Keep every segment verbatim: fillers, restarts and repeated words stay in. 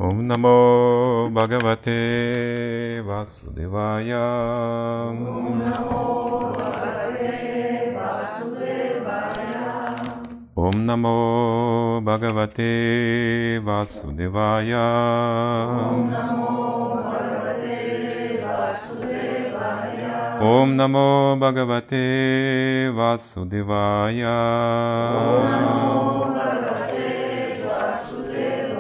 Om Namo Bhagavate Vasudevaya. Om Namo Bhagavate Vasudevaya. Om Namo Bhagavate Vasudevaya. Om Namo Bhagavate Vasudevaya. Om Namo Bhagavate Vasudevaya. Om Namo Bhagavate Vasudevaya.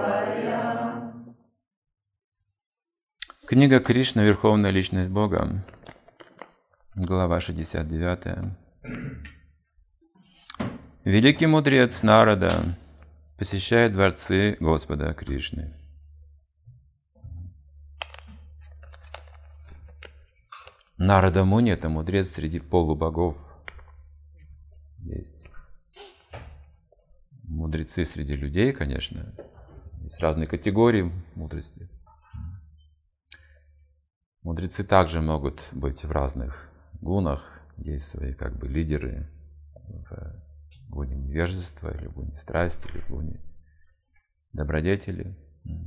Книга Кришна «Верховная личность Бога», глава шестьдесят девять. Великий мудрец Нарада посещает дворцы Господа Кришны. Нарада Муни — это мудрец среди полубогов. Есть мудрецы среди людей, конечно. Есть разные категории мудрости. Мудрецы также могут быть в разных гунах. Есть свои как бы лидеры в гуне невежества, или в гуне страсти, или в гуне добродетели.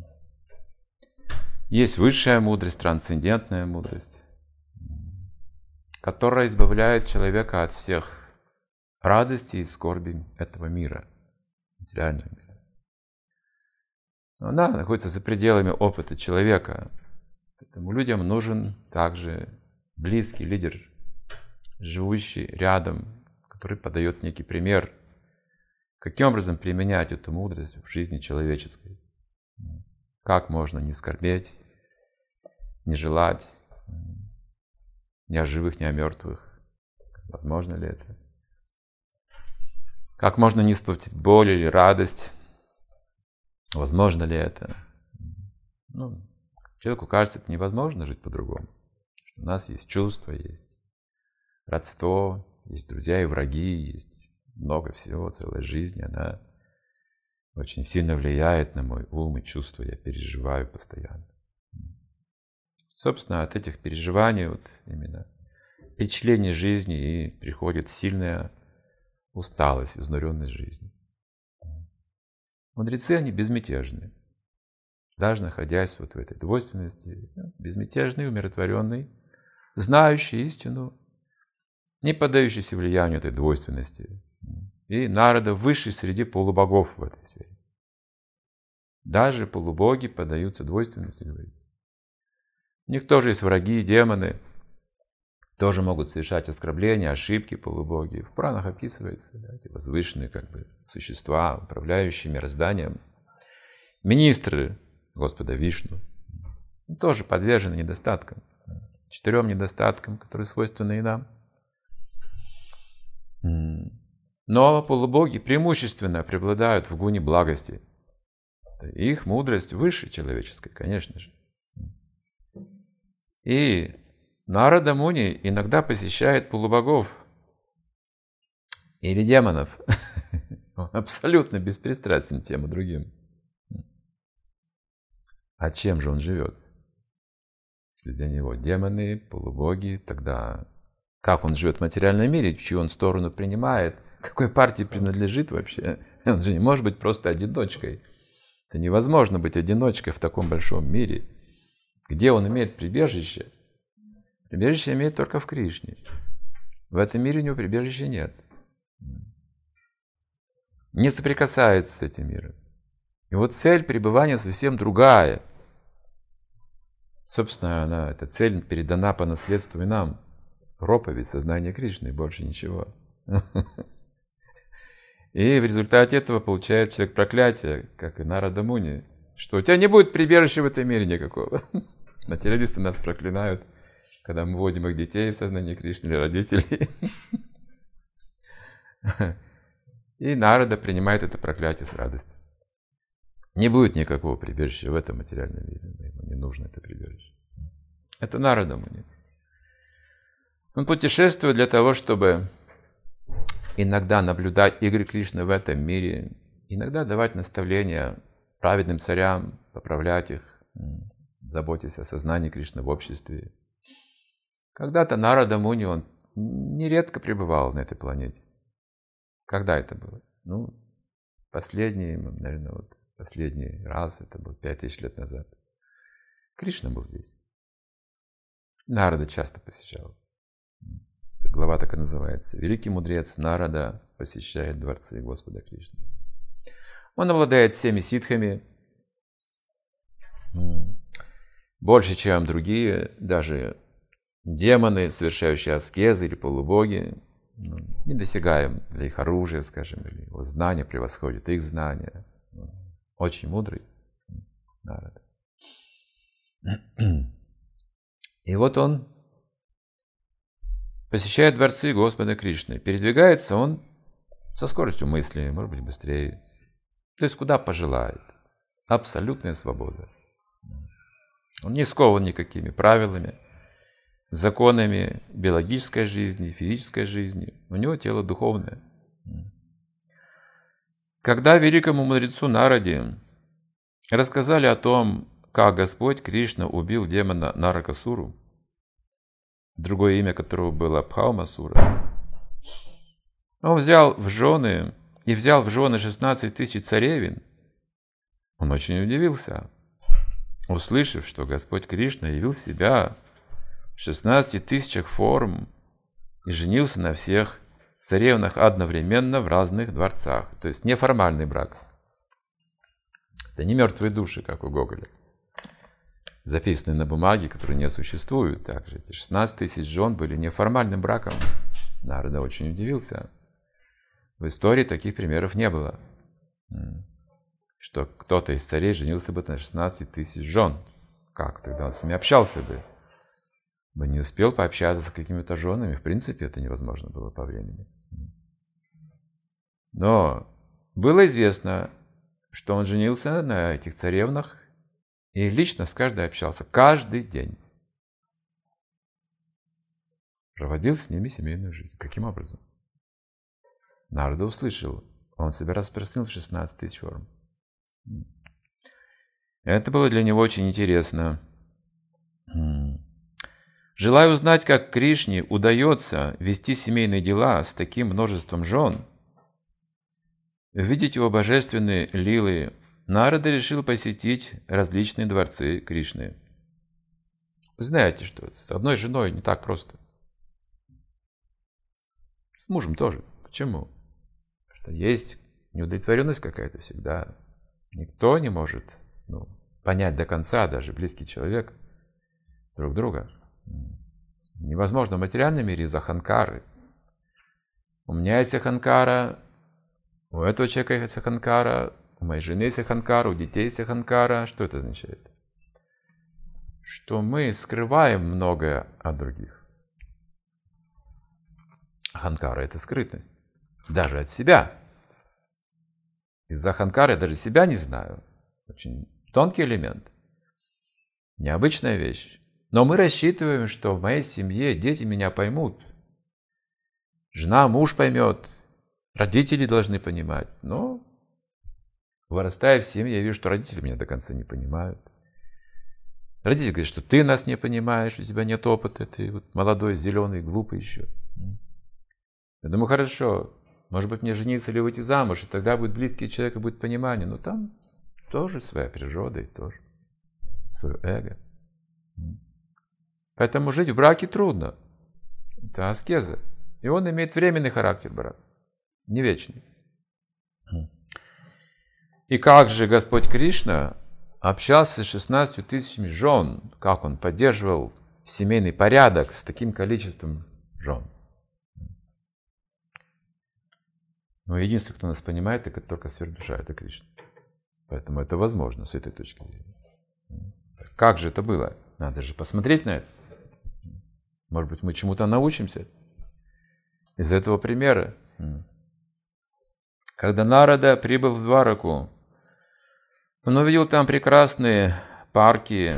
Есть высшая мудрость, трансцендентная мудрость, которая избавляет человека от всех радостей и скорби этого мира, материального мира. Но она находится за пределами опыта человека. Поэтому людям нужен также близкий лидер, живущий рядом, который подает некий пример, каким образом применять эту мудрость в жизни человеческой. Как можно не скорбеть, не желать ни о живых, ни о мертвых. Возможно ли это? Как можно не испытывать боль или радость? Возможно ли это? Ну, человеку кажется, это невозможно жить по-другому. У нас есть чувства, есть родство, есть друзья и враги, есть много всего, целая жизнь, она очень сильно влияет на мой ум и чувства, я переживаю постоянно. Собственно, от этих переживаний, вот именно впечатление жизни, и приходит сильная усталость, изнуренность жизни. Мудрецы, они безмятежны. Даже находясь вот в этой двойственности, безмятежный, умиротворенный, знающий истину, не поддающийся влиянию этой двойственности. И Нарада высший среди полубогов в этой сфере. Даже полубоги поддаются двойственности, говорится. У них тоже есть враги, демоны, тоже могут совершать оскорбления, ошибки полубоги. В Пуранах описывается, да, эти возвышенные как бы существа, управляющие мирозданием, министры Господа Вишну, тоже подвержены недостаткам, четырем недостаткам, которые свойственны и нам. Но полубоги преимущественно преобладают в гуне благости. Их мудрость выше человеческой, конечно же. И Нарада Муни иногда посещает полубогов или демонов. Он абсолютно беспристрастен тем и другим. А чем же он живет? Если для него демоны, полубоги, тогда как он живет в материальном мире, чью он сторону принимает, какой партии принадлежит вообще? Он же не может быть просто одиночкой. Это невозможно быть одиночкой в таком большом мире. Где он имеет прибежище? Прибежище имеет только в Кришне. В этом мире у него прибежища нет. Не соприкасается с этим миром. Его цель пребывания совсем другая. Собственно, она, эта цель передана по наследству и нам. Проповедь сознания Кришны, больше ничего. И в результате этого получает человек проклятие, как и Нарада Муни, что у тебя не будет прибежища в этом мире никакого. Материалисты нас проклинают, когда мы вводим их детей в сознание Кришны или родителей. И Нарада принимает это проклятие с радостью. Не будет никакого прибежища в этом материальном мире. Ему не нужно это прибежище. Это Нарада Муни. Он путешествует для того, чтобы иногда наблюдать игры Кришны в этом мире, иногда давать наставления праведным царям, поправлять их, заботясь о сознании Кришны в обществе. Когда-то Нарада Муни, он нередко пребывал на этой планете. Когда это было? Ну, последние, наверное, вот Последний раз, это был пять тысяч лет назад. Кришна был здесь. Нарада часто посещал. Глава так и называется. Великий мудрец Нарада посещает дворцы Господа Кришны. Он обладает всеми ситхами, больше, чем другие, даже демоны, совершающие аскезы или полубоги, ну, не достигаем для их оружия, скажем, или его знания превосходят их знания. Очень мудрый Нарада. И вот он посещает дворцы Господа Кришны. Передвигается он со скоростью мысли, может быть, быстрее. То есть, куда пожелает. Абсолютная свобода. Он не скован никакими правилами, законами биологической жизни, физической жизни. У него тело духовное. Когда великому мудрецу Нараде рассказали о том, как Господь Кришна убил демона Наракасуру, другое имя которого было Бхаумасура, он взял в жены и взял в жены шестнадцать тысяч царевин. Он очень удивился, услышав, что Господь Кришна явил себя в шестнадцати тысячах форм и женился на всех царевнах одновременно в разных дворцах. То есть неформальный брак. Это не мертвые души, как у Гоголя, записанные на бумаге, которые не существуют. Также эти шестнадцать тысяч жен были неформальным браком. Нарада очень удивился. В истории таких примеров не было, что кто-то из царей женился бы на шестнадцати тысяч жен. Как тогда он с ними общался бы? Бы не успел пообщаться с какими-то женами. В принципе, это невозможно было по времени. Но было известно, что он женился на этих царевнах и лично с каждой общался каждый день. Проводил с ними семейную жизнь. Каким образом? Нарада услышал, он себя распространил в шестнадцать тысяч форм. Это было для него очень интересно. Желая узнать, как Кришне удается вести семейные дела с таким множеством жен, увидеть его божественные лилы, Нарада решил посетить различные дворцы Кришны. Вы знаете, что с одной женой не так просто. С мужем тоже. Почему? Потому что есть неудовлетворенность какая-то всегда. Никто не может ну, понять до конца, даже близкий человек, друг друга. Невозможно в материальном мире из-за аханкары. У меня есть аханкара, у этого человека есть аханкара, у моей жены есть аханкара, у детей есть аханкара. Что это означает? Что мы скрываем многое от других. Аханкара – это скрытность. Даже от себя. Из-за аханкары я даже себя не знаю. Очень тонкий элемент. Необычная вещь. Но мы рассчитываем, что в моей семье дети меня поймут. Жена, муж поймет. Родители должны понимать. Но, вырастая в семье, я вижу, что родители меня до конца не понимают. Родители говорят, что ты нас не понимаешь, у тебя нет опыта, ты вот молодой, зеленый, глупый еще. Я думаю, хорошо, может быть, мне жениться или выйти замуж, и тогда будет близкий человек, и будет понимание. Но там тоже своя природа, и тоже свое эго. Поэтому жить в браке трудно. Это аскеза. И он имеет временный характер, брак. Не вечный. И как же Господь Кришна общался с шестнадцатью тысячами жен? Как он поддерживал семейный порядок с таким количеством жен? Но единственный, кто нас понимает, это только сверхдуша, это Кришна. Поэтому это возможно с этой точки зрения. Как же это было? Надо же посмотреть на это. Может быть, мы чему-то научимся из этого примера. Когда Нарада прибыл в Двараку, он увидел там прекрасные парки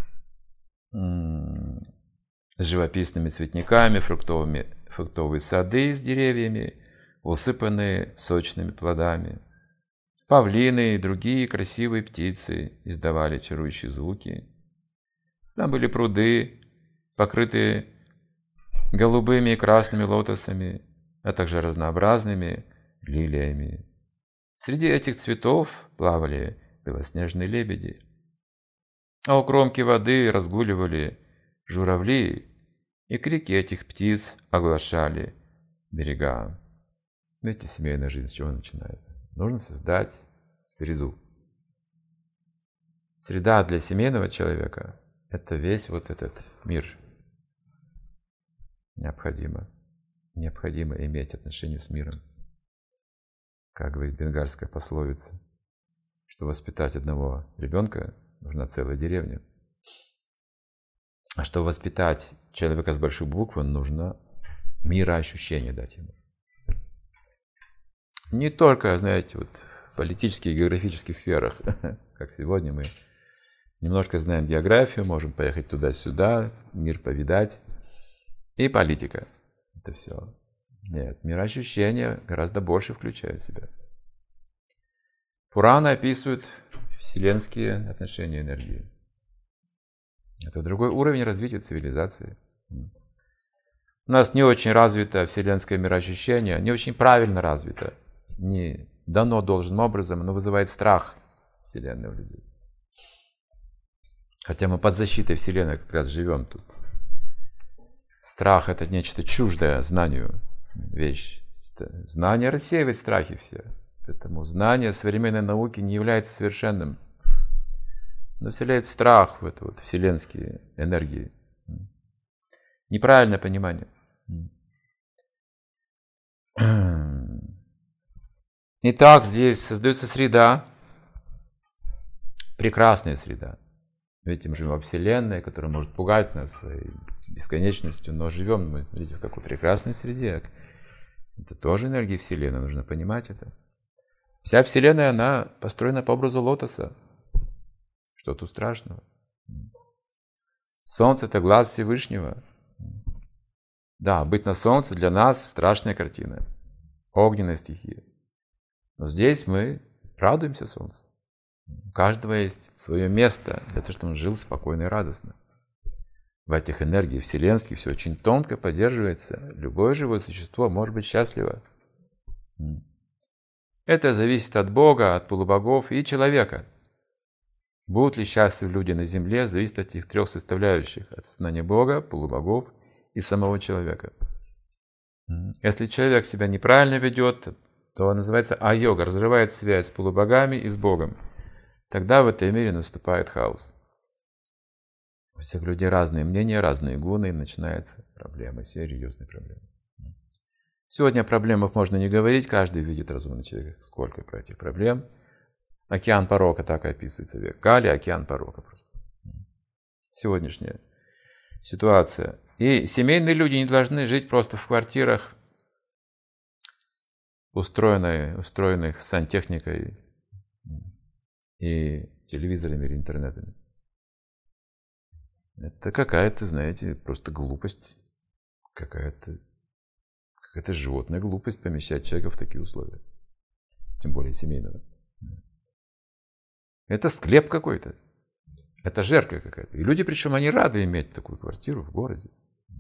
с живописными цветниками, фруктовыми, фруктовые сады с деревьями, усыпанные сочными плодами. Павлины и другие красивые птицы издавали чарующие звуки. Там были пруды, покрытые голубыми и красными лотосами, а также разнообразными лилиями. Среди этих цветов плавали белоснежные лебеди. А у кромки воды разгуливали журавли, и крики этих птиц оглашали берега. Видите, семейная жизнь с чего начинается? Нужно создать среду. Среда для семейного человека – это весь вот этот мир. Необходимо. Необходимо иметь отношения с миром. Как говорит бенгальская пословица, что воспитать одного ребенка нужна целая деревня. А чтобы воспитать человека с большой буквы, нужно мироощущение дать ему. Не только, знаете, вот в политических и географических сферах, как сегодня мы немножко знаем географию, можем поехать туда-сюда, мир повидать, и политика. Это все. Нет, мироощущение гораздо больше включает в себя. Пураны описывают вселенские отношения энергии. Это другой уровень развития цивилизации. У нас не очень развито вселенское мироощущение, не очень правильно развито, не дано должным образом, но вызывает страх Вселенной у людей. Хотя мы под защитой Вселенной как раз живем тут. Страх – это нечто чуждое знанию вещь. Знание рассеивает страхи все. Поэтому знание современной науки не является совершенным, но вселяет в страх в это вот вселенские энергии. Неправильное понимание. Итак, здесь создается среда, прекрасная среда. Видите, мы живем во Вселенной, которая может пугать нас своей бесконечностью, но живем мы, видите, в какой прекрасной среде. Это тоже энергия Вселенной, нужно понимать это. Вся Вселенная, она построена по образу лотоса. Что тут страшного? Солнце – это глаз Всевышнего. Да, быть на Солнце для нас страшная картина. Огненная стихия. Но здесь мы радуемся Солнцу. У каждого есть свое место для того, чтобы он жил спокойно и радостно. В этих энергиях вселенских все очень тонко поддерживается. Любое живое существо может быть счастливо. Это зависит от Бога, от полубогов и человека. Будут ли счастливы люди на земле, зависит от этих трех составляющих. От сознания Бога, полубогов и самого человека. Если человек себя неправильно ведет, то называется а-йога, разрывает связь с полубогами и с Богом. Тогда в этом мире наступает хаос. У всех людей разные мнения, разные гуны, и начинается проблема, серьезные проблемы. Сегодня о проблемах можно не говорить, каждый видит разумный человек, сколько про этих проблем. Океан порока, так и описывается век Кали, океан порока просто. Сегодняшняя ситуация. И семейные люди не должны жить просто в квартирах, устроенных, устроенных сантехникой и телевизорами или интернетами. Это какая-то, знаете, просто глупость, какая-то какая-то животная глупость помещать человека в такие условия, тем более семейного. Это склеп какой-то, это жерка какая-то. И люди, причем, они рады иметь такую квартиру в городе.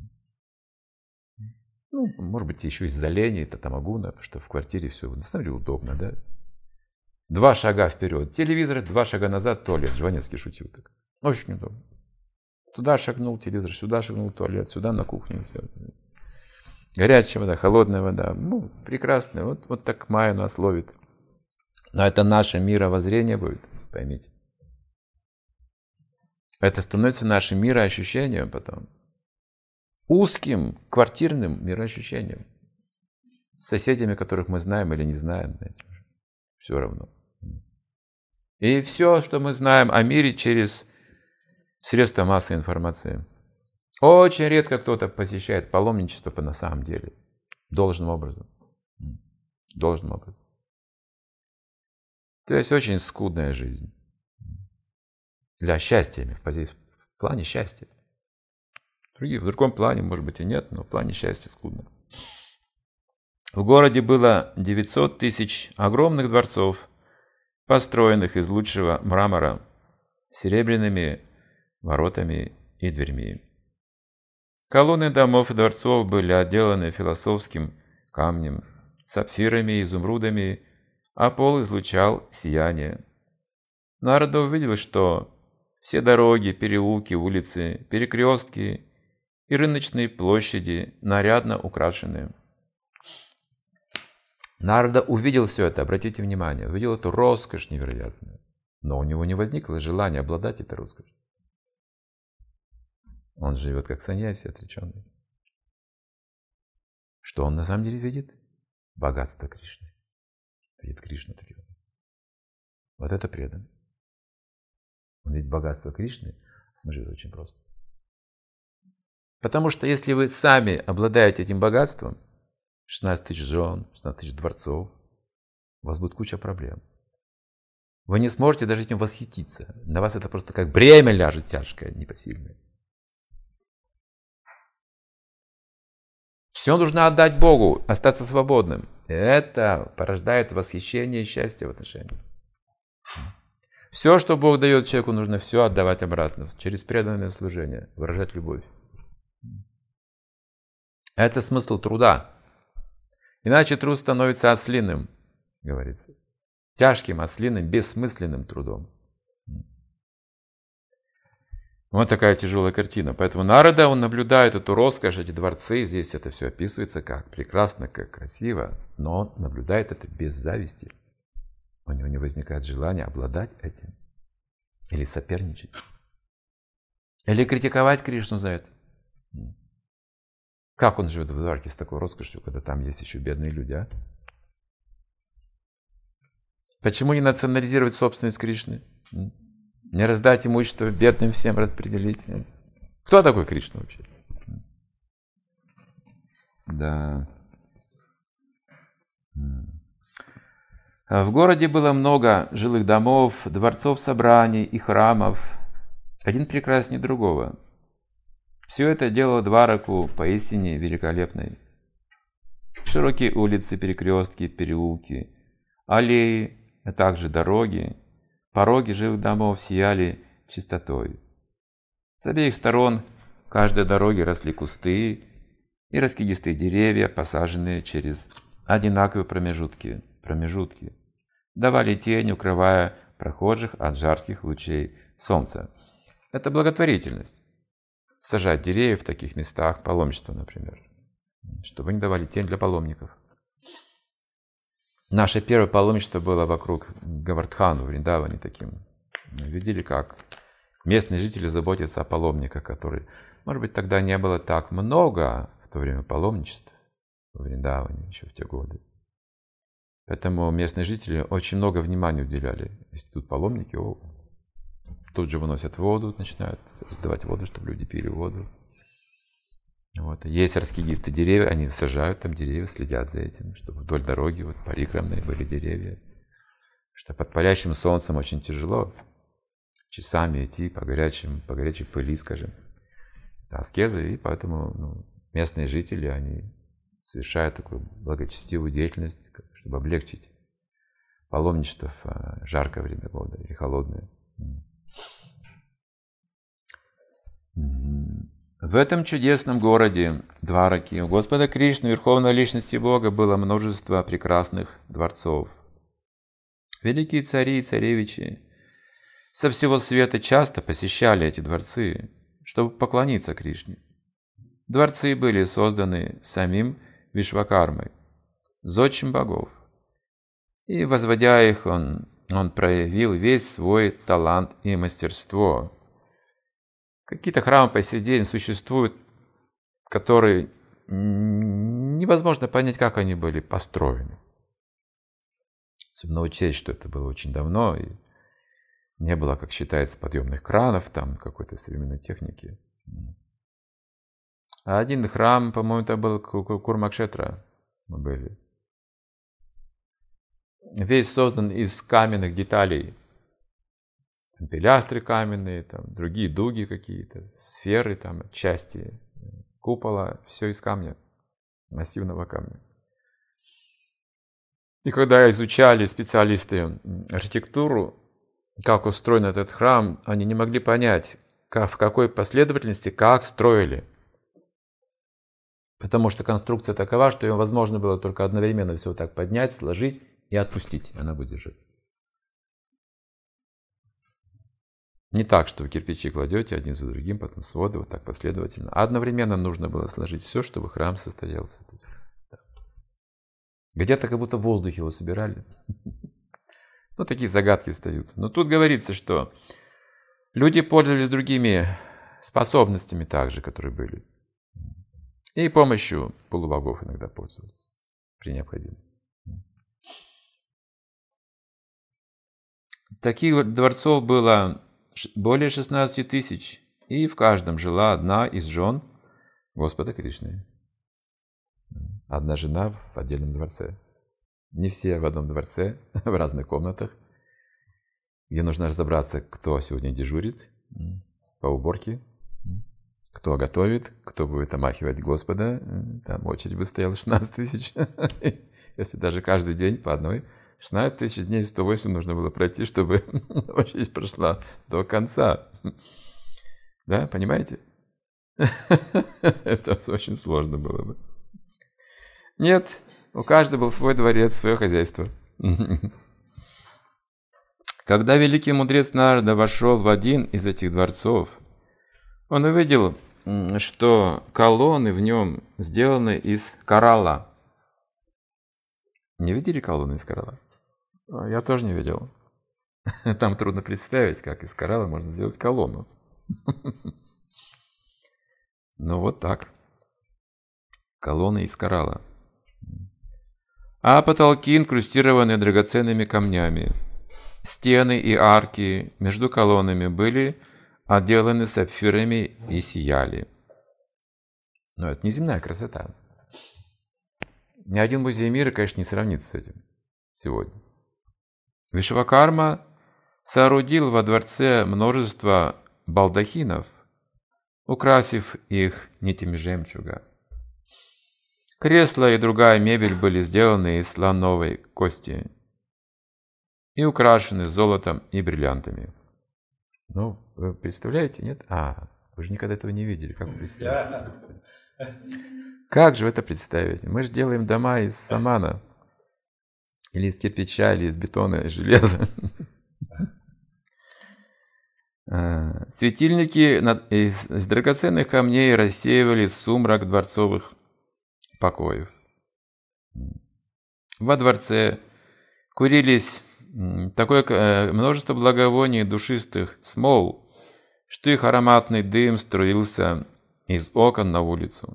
Ну, может быть, еще из-за лени, это тамагуна, потому что в квартире все, на самом деле, удобно, да? Два шага вперед телевизор, два шага назад туалет. Жванецкий шутил так. Очень удобно. Туда шагнул телевизор, сюда шагнул туалет, сюда на кухню. Все. Горячая вода, холодная вода. Ну, прекрасно. Вот, вот так Майя нас ловит. Но это наше мировоззрение будет, поймите. Это становится нашим мироощущением потом. Узким, квартирным мироощущением. С соседями, которых мы знаем или не знаем. Знаете, все равно. И все, что мы знаем о мире через средства массовой информации. Очень редко кто-то посещает паломничество по на самом деле. Должным образом. Должным образом. То есть очень скудная жизнь. Для счастья, в плане счастья. В другом плане, может быть, и нет, но в плане счастья скудно. В городе было девятьсот тысяч огромных дворцов, построенных из лучшего мрамора, серебряными воротами и дверьми. Колонны домов и дворцов были отделаны философским камнем, сапфирами и изумрудами, а пол излучал сияние. Нарада увидел, что все дороги, переулки, улицы, перекрестки и рыночные площади нарядно украшены. Нарада увидел все это, обратите внимание, увидел эту роскошь невероятную, но у него не возникло желания обладать этой роскошью. Он живет как саньяси отреченный. Что он на самом деле видит? Богатство Кришны. Видит Кришну таким образом. Вот это преданный. Он видит богатство Кришны, живет очень просто. Потому что если вы сами обладаете этим богатством, шестнадцать тысяч жен, шестнадцать тысяч дворцов, у вас будет куча проблем. Вы не сможете даже этим восхититься. На вас это просто как бремя ляжет тяжкое, непосильное. Все нужно отдать Богу, остаться свободным. Это порождает восхищение и счастье в отношениях. Все, что Бог дает человеку, нужно все отдавать обратно, через преданное служение, выражать любовь. Это смысл труда. Иначе труд становится ослиным, говорится. Тяжким, ослиным, бессмысленным трудом. Вот такая тяжелая картина. Поэтому Нарада, он наблюдает эту роскошь, эти дворцы. Здесь это все описывается как прекрасно, как красиво. Но он наблюдает это без зависти. У него не возникает желания обладать этим. Или соперничать. Или критиковать Кришну за это. Как он живет в Дварке с такой роскошью, когда там есть еще бедные люди, а? Почему не национализировать собственность Кришны? Не раздать имущество бедным всем распределить? Кто такой Кришна вообще? Да. В городе было много жилых домов, дворцов собраний и храмов, один прекраснее другого. Все это делало Двараку поистине великолепной. Широкие улицы, перекрестки, переулки, аллеи, а также дороги, пороги жилых домов сияли чистотой. С обеих сторон каждой дороги росли кусты и раскидистые деревья, посаженные через одинаковые промежутки, промежутки, давали тень, укрывая прохожих от жарких лучей солнца. Это благотворительность. Сажать деревья в таких местах, паломничество, например, чтобы они давали тень для паломников. Наше первое паломничество было вокруг Гавардхана, в Вриндаване таким. Мы видели, как местные жители заботятся о паломниках, которые, может быть, тогда не было так много в то время паломничеств в Вриндаване еще в те годы. Поэтому местные жители очень много внимания уделяли. Если тут паломники, о, тут же выносят воду, начинают сдавать воду, чтобы люди пили воду. Вот. Есть раскидистые деревья, они сажают там деревья, следят за этим, чтобы вдоль дороги вот парикрамные были деревья. Что под палящим солнцем очень тяжело часами идти по, горячим, по горячей пыли, скажем. Это аскезы, и поэтому ну, местные жители, они совершают такую благочестивую деятельность, чтобы облегчить паломничество в жаркое время года или холодное. В этом чудесном городе Двараки у Господа Кришны, Верховной Личности Бога, было множество прекрасных дворцов. Великие цари и царевичи со всего света часто посещали эти дворцы, чтобы поклониться Кришне. Дворцы были созданы самим Вишвакармой, зодчим богов. И, возводя их, он, он проявил весь свой талант и мастерство. Какие-то храмы по сей день существуют, которые невозможно понять, как они были построены. Особенно учесть, что это было очень давно, и не было, как считается, подъемных кранов, там какой-то современной техники. А один храм, по-моему, это был Курмакшетра, мы были. Весь создан из каменных деталей. Там пилястры каменные, там другие дуги какие-то, сферы, там части купола, все из камня, массивного камня. И когда изучали специалисты архитектуру, как устроен этот храм, они не могли понять, как, в какой последовательности, как строили. Потому что конструкция такова, что ее возможно было только одновременно все так поднять, сложить и отпустить, она будет держать. Не так, что вы кирпичи кладете один за другим, потом своды, вот так последовательно. А одновременно нужно было сложить все, чтобы храм состоялся. Где-то как будто в воздухе его собирали. Ну, такие загадки остаются. Но тут говорится, что люди пользовались другими способностями также, которые были. И помощью полубогов иногда пользовались при необходимости. Таких дворцов было более шестнадцати тысяч, и в каждом жила одна из жен Господа Кришны. Одна жена в отдельном дворце. Не все в одном дворце, в разных комнатах, где нужно разобраться, кто сегодня дежурит по уборке, кто готовит, кто будет омахивать Господа. Там очередь бы стояла шестнадцать тысяч. Если даже каждый день по одной. шестнадцать тысяч дней, сто восемь нужно было пройти, чтобы очередь прошла до конца. Да, понимаете? Это очень сложно было бы. Нет, у каждого был свой дворец, свое хозяйство. Когда великий мудрец Нарада вошел в один из этих дворцов, он увидел, что колонны в нем сделаны из коралла. Не видели колонны из коралла? Я тоже не видел. Там трудно представить, как из коралла можно сделать колонну. Ну вот так. Колонны из коралла. А потолки инкрустированы драгоценными камнями. Стены и арки между колоннами были отделаны сапфирами и сияли. Но это неземная красота. Ни один музей мира, конечно, не сравнится с этим сегодня. Вишвакарма соорудил во дворце множество балдахинов, украсив их нитями жемчуга. Кресла и другая мебель были сделаны из слоновой кости и украшены золотом и бриллиантами. Ну, вы представляете, нет? А, вы же никогда этого не видели. Как вы представляете? Как же вы это представите? Мы же делаем дома из самана, или из кирпича, или из бетона, из железа. Светильники из драгоценных камней рассеивали сумрак дворцовых покоев. Во дворце курились такое множество благовоний душистых смол, что их ароматный дым струился из окон на улицу.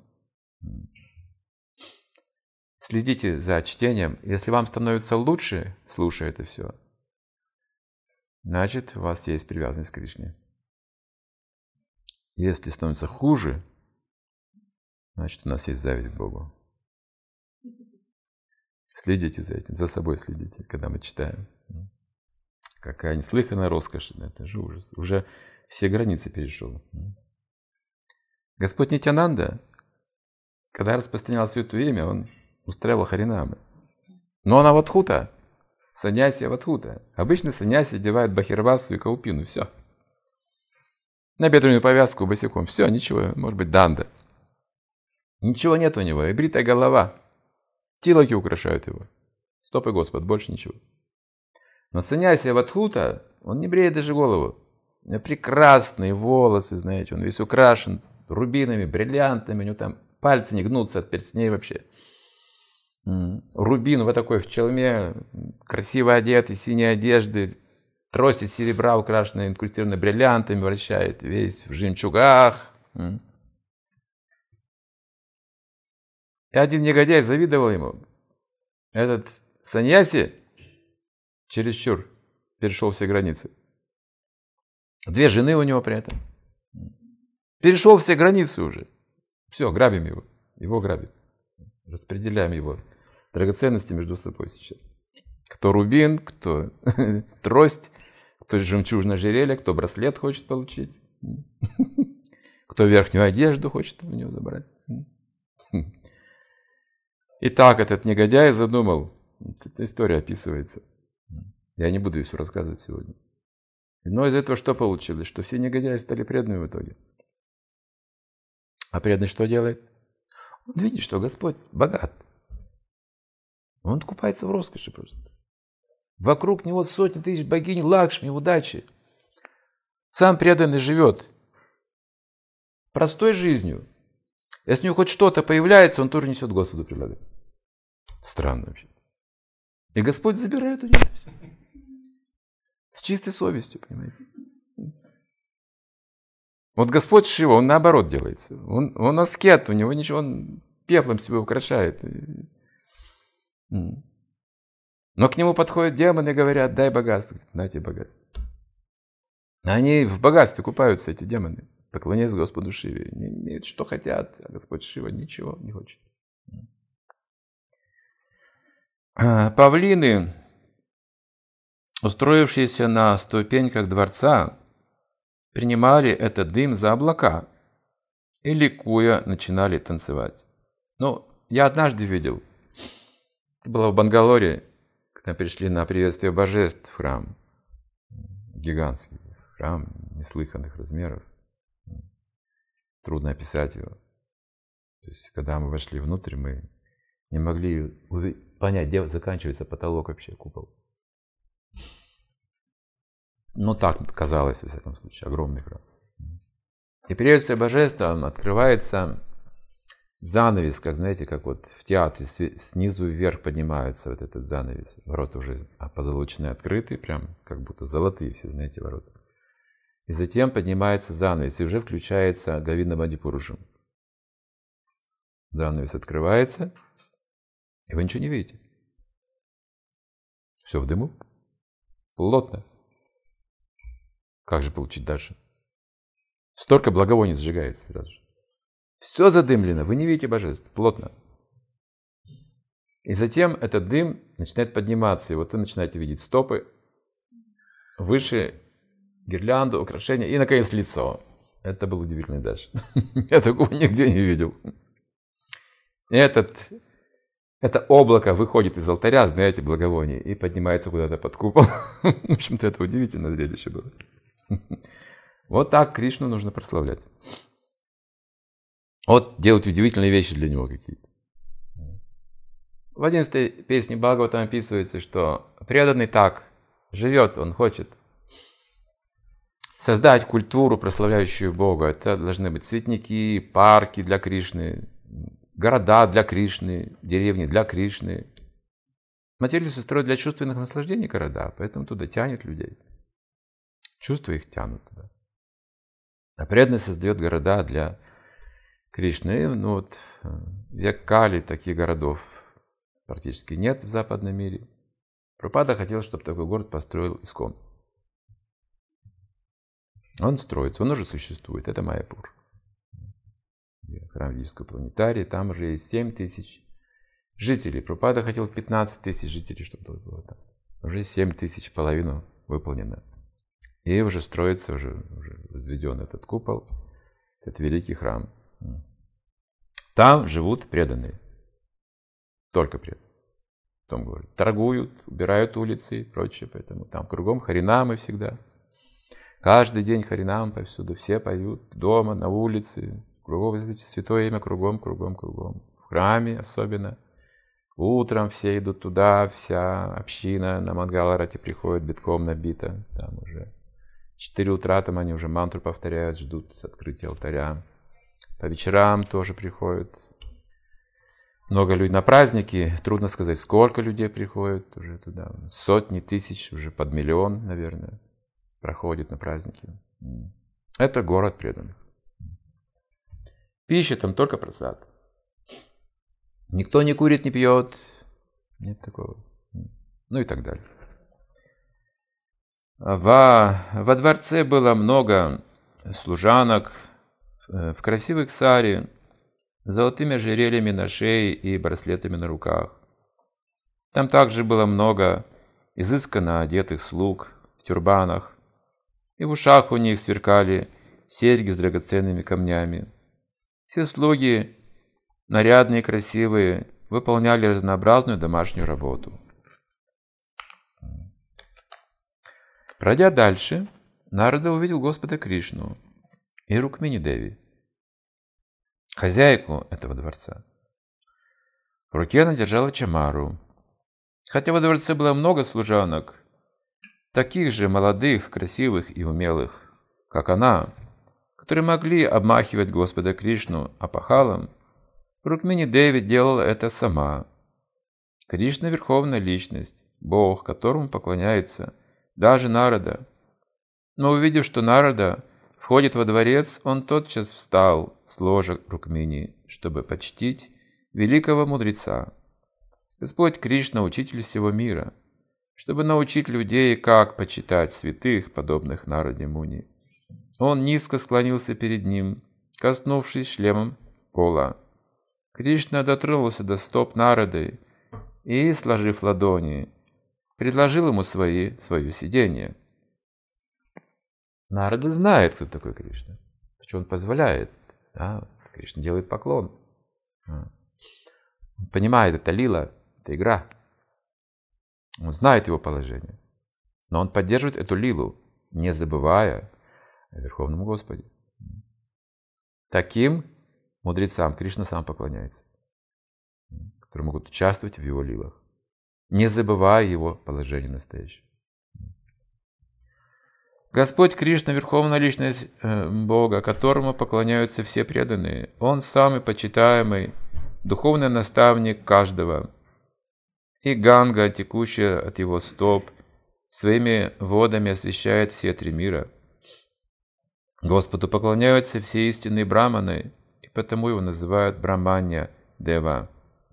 Следите за чтением. Если вам становится лучше, слушая это все, значит, у вас есть привязанность к Кришне. Если становится хуже, значит, у нас есть зависть к Богу. Следите за этим, за собой следите, когда мы читаем. Какая неслыханная роскошь, это же ужас. Уже все границы перешел. Господь Нитьянанда, когда распространял святое имя, он устраивал харинамы. Но он аватхута, саньяси аватхута. Обычно саньяси одевают бахирвасу и каупину, все. Набедренную повязку босиком, все, ничего, может быть данда. Ничего нет у него, и бритая голова. Тилоки украшают его. Стопы Господ, больше ничего. Но саньяси аватхута, он не бреет даже голову. У него прекрасные волосы, знаете, он весь украшен рубинами, бриллиантами, у него там пальцы не гнутся от перстней вообще. Рубин вот такой в челме, красиво одетый, синей одежды, трость из серебра, украшенная инкрустированными бриллиантами, вращает, весь в жемчугах. И один негодяй завидовал ему. Этот саньяси чересчур перешел все границы. Две жены у него при этом. Перешел все границы уже. Все, грабим его. Его грабим. Распределяем его драгоценности между собой сейчас. Кто рубин, кто трость, кто жемчужное ожерелье, кто браслет хочет получить, кто верхнюю одежду хочет у него забрать. И так этот негодяй задумал. Эта история описывается. Я не буду ее все рассказывать сегодня. Но из этого что получилось? Что все негодяи стали преданными в итоге. А преданный что делает? Он видит, что Господь богат. Он купается в роскоши просто. Вокруг него сотни тысяч богинь Лакшми, удачи. Сам преданный живет простой жизнью. Если у него хоть что-то появляется, он тоже несет Господу, предлагает. Странно вообще. И Господь забирает у него это все. С чистой совестью, понимаете. Вот Господь Шива, он наоборот делается. Он, он аскет, у него ничего, он пеплом себя украшает. Но к нему подходят демоны и говорят: дай богатство. Дайте богатство. Они в богатстве купаются, эти демоны. Поклоняются Господу Шиве. Они имеют, что хотят, а Господь Шива ничего не хочет. Павлины, устроившиеся на ступеньках дворца, принимали этот дым за облака и, ликуя, начинали танцевать. Ну, я однажды видел, это было в Бангалоре, когда пришли на приветствие божеств в храм, гигантский храм неслыханных размеров, трудно описать его. То есть, когда мы вошли внутрь, мы не могли понять, где заканчивается потолок вообще, купол. Ну, так казалось, во всяком случае, огромный храм. И приветствие божества открывается занавес, как, знаете, как вот в театре снизу вверх поднимается вот этот занавес. Ворота уже позолоченные, открыты, прям как будто золотые все, знаете, ворота. И затем поднимается занавес, и уже включается Говинда Мадипурушам. Занавес открывается, и вы ничего не видите. Все в дыму. Плотно. Как же получить дальше? Столько благовоний сжигается сразу же. Все задымлено, вы не видите божеств, плотно. И затем этот дым начинает подниматься, и вот вы начинаете видеть стопы, выше гирлянду, украшения, и, наконец, лицо. Это был удивительный дальше. Я такого нигде не видел. И этот, это облако выходит из алтаря, знаете, благовоний, и поднимается куда-то под купол. В общем-то, это удивительное зрелище было. Вот так Кришну нужно прославлять. Вот делать удивительные вещи для него какие-то. В одиннадцатой песне Бхагаватам описывается, что преданный так живет, он хочет создать культуру, прославляющую Бога. Это должны быть цветники, парки для Кришны, города для Кришны, деревни для Кришны. Материалисты строят для чувственных наслаждений города, поэтому туда тянет людей. Чувства их тянут туда. А преданный создает города для Кришны. Ну вот, век Кали таких городов практически нет в западном мире. Прабхупада хотел, чтобы такой город построил Искон. Он строится, он уже существует. Это Майяпур. Храм ведического планетария. Там уже есть семь тысяч жителей. Прабхупада хотел пятнадцать тысяч жителей, чтобы было там. Уже семь тысяч, половину выполнено. И уже строится, уже, уже возведен этот купол, этот великий храм. Там живут преданные. Только преданные. В том городе. Торгуют, убирают улицы и прочее. Поэтому там кругом харинамы всегда. Каждый день харинам повсюду. Все поют дома, на улице. Кругом, видите, святое имя кругом, кругом, кругом. В храме особенно. Утром все идут туда, вся община на Мангаларати приходит, битком набита. Там уже четыре утра там они уже мантру повторяют, ждут открытия алтаря. По вечерам тоже приходят. Много людей на праздники. Трудно сказать, сколько людей приходит уже туда. Сотни тысяч, уже под миллион, наверное, проходит на праздники. Это город преданных. Пища там только прасад. Никто не курит, не пьет. Нет такого. Ну и так далее. Во, во дворце было много служанок в красивых сари, с золотыми ожерельями на шее и браслетами на руках. Там также было много изысканно одетых слуг в тюрбанах, и в ушах у них сверкали серьги с драгоценными камнями. Все слуги, нарядные и красивые, выполняли разнообразную домашнюю работу. Пройдя дальше, Нарада увидел Господа Кришну и Рукмини Деви, хозяйку этого дворца. В руке она держала чамару. Хотя во дворце было много служанок, таких же молодых, красивых и умелых, как она, которые могли обмахивать Господа Кришну опахалом, Рукмини Деви делала это сама. Кришна — верховная личность, Бог, которому поклоняется даже Нарада. Но увидев, что Нарада входит во дворец, он тотчас встал с ложа Рукмини, чтобы почтить великого мудреца. Господь Кришна — учитель всего мира, чтобы научить людей, как почитать святых, подобных Нараде Муни. Он низко склонился перед ним, коснувшись шлемом пола. Кришна дотронулся до стоп Нарады и, сложив ладони, предложил ему свои, свое сиденье. Нарада знает, кто такой Кришна, что он позволяет. Да? Кришна делает поклон. Он понимает, это лила, это игра. Он знает его положение. Но он поддерживает эту лилу, не забывая о Верховном Господе. Таким мудрецам Кришна сам поклоняется, которые могут участвовать в его лилах, не забывая его положение настоящее. Господь Кришна — верховная личность Бога, которому поклоняются все преданные. Он самый почитаемый, духовный наставник каждого. И Ганга, текущая от его стоп, своими водами освещает все три мира. Господу поклоняются все истинные браманы, и потому его называют Браманья Дева.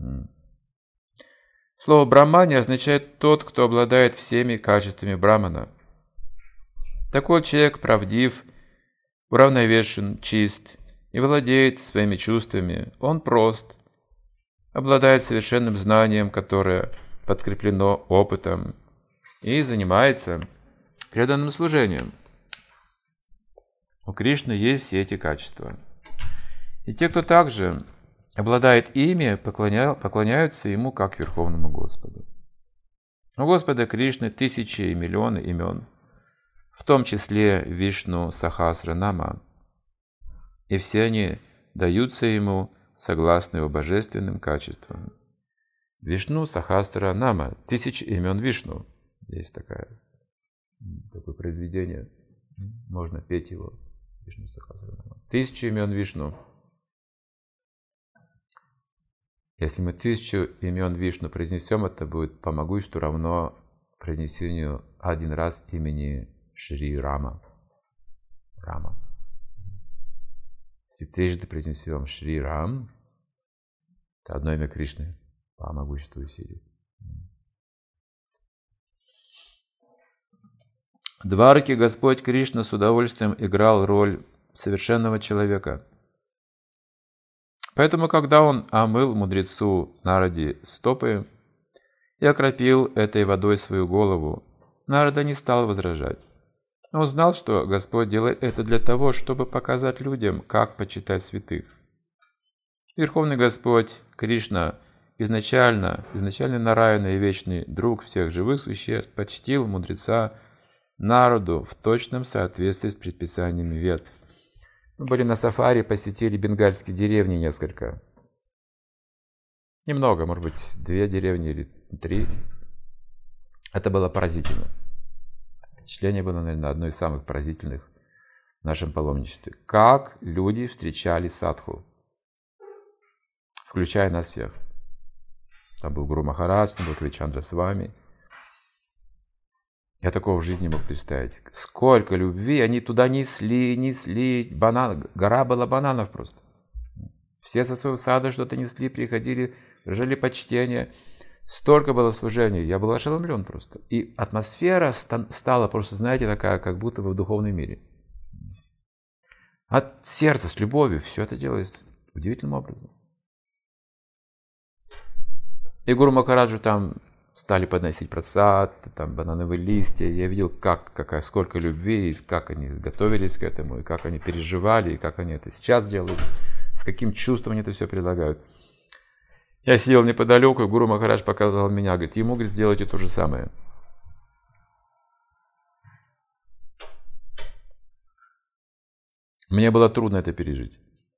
Слово Браманья означает «тот, кто обладает всеми качествами брамана». Такой человек правдив, уравновешен, чист и владеет своими чувствами. Он прост, обладает совершенным знанием, которое подкреплено опытом, и занимается преданным служением. У Кришны есть все эти качества. И те, кто также обладает ими, поклоня... поклоняются Ему как Верховному Господу. У Господа Кришны тысячи и миллионы имен, в том числе Вишну Сахасранама, и все они даются Ему согласно Его божественным качествам. Вишну Сахасранама, тысячи имен Вишну. Есть такая, такое произведение, можно петь его. Вишну Сахасранама. Тысячи имен Вишну. Если мы тысячу имен Вишну произнесем, это будет по могуществу равно произнесению один раз имени Шри Рама. Рама. Если трижды произнесем Шри Рам, это одно имя Кришны по могуществу и силе. В Двараке Господь Кришна с удовольствием играл роль совершенного человека. Поэтому, когда он омыл мудрецу Нараде стопы и окропил этой водой свою голову, Нарада не стал возражать. Он знал, что Господь делает это для того, чтобы показать людям, как почитать святых. Верховный Господь Кришна, изначально, изначально Нараяна и вечный друг всех живых существ, почтил мудреца Нараду в точном соответствии с предписаниями Вед. Мы были на сафари, посетили бенгальские деревни несколько. Немного, может быть, две деревни или три. Это было поразительно. Впечатление было, наверное, одно из самых поразительных в нашем паломничестве. Как люди встречали садху, включая нас всех. Там был Гуру Махарадж, там был Кавичандра Свами. Я такого в жизни не мог представить. Сколько любви они туда несли, несли. Банан, гора была бананов просто. Все со своего сада что-то несли, приходили, выражали почтение. Столько было служений. Я был ошеломлен просто. И атмосфера стала просто, знаете, такая, как будто бы в духовном мире. От сердца, с любовью. Все это делается удивительным образом. И Гуру Махараджу там стали подносить прасад, там банановые листья. Я видел, как, какая, сколько любви, и как они готовились к этому, и как они переживали, и как они это сейчас делают, с каким чувством они это все предлагают. Я сидел неподалеку, и Гуру Махарадж показал меня, говорит, ему, говорит, сделайте то же самое. Мне было трудно это пережить.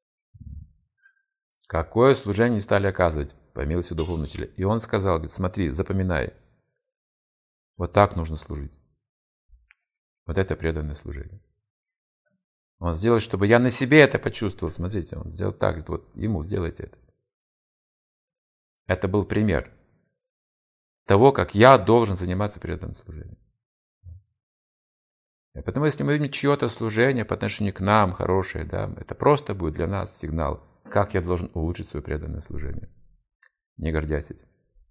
Какое служение стали оказывать по милости духовного учителя. И он сказал, говорит, смотри, запоминай. Вот так нужно служить. Вот это преданное служение. Он сделал, чтобы я на себе это почувствовал. Смотрите, он сделал так, вот ему сделайте это. Это был пример того, как я должен заниматься преданным служением. И потому, если мы видим чье-то служение по отношению к нам хорошее, да, это просто будет для нас сигнал, как я должен улучшить свое преданное служение, не гордясь этим.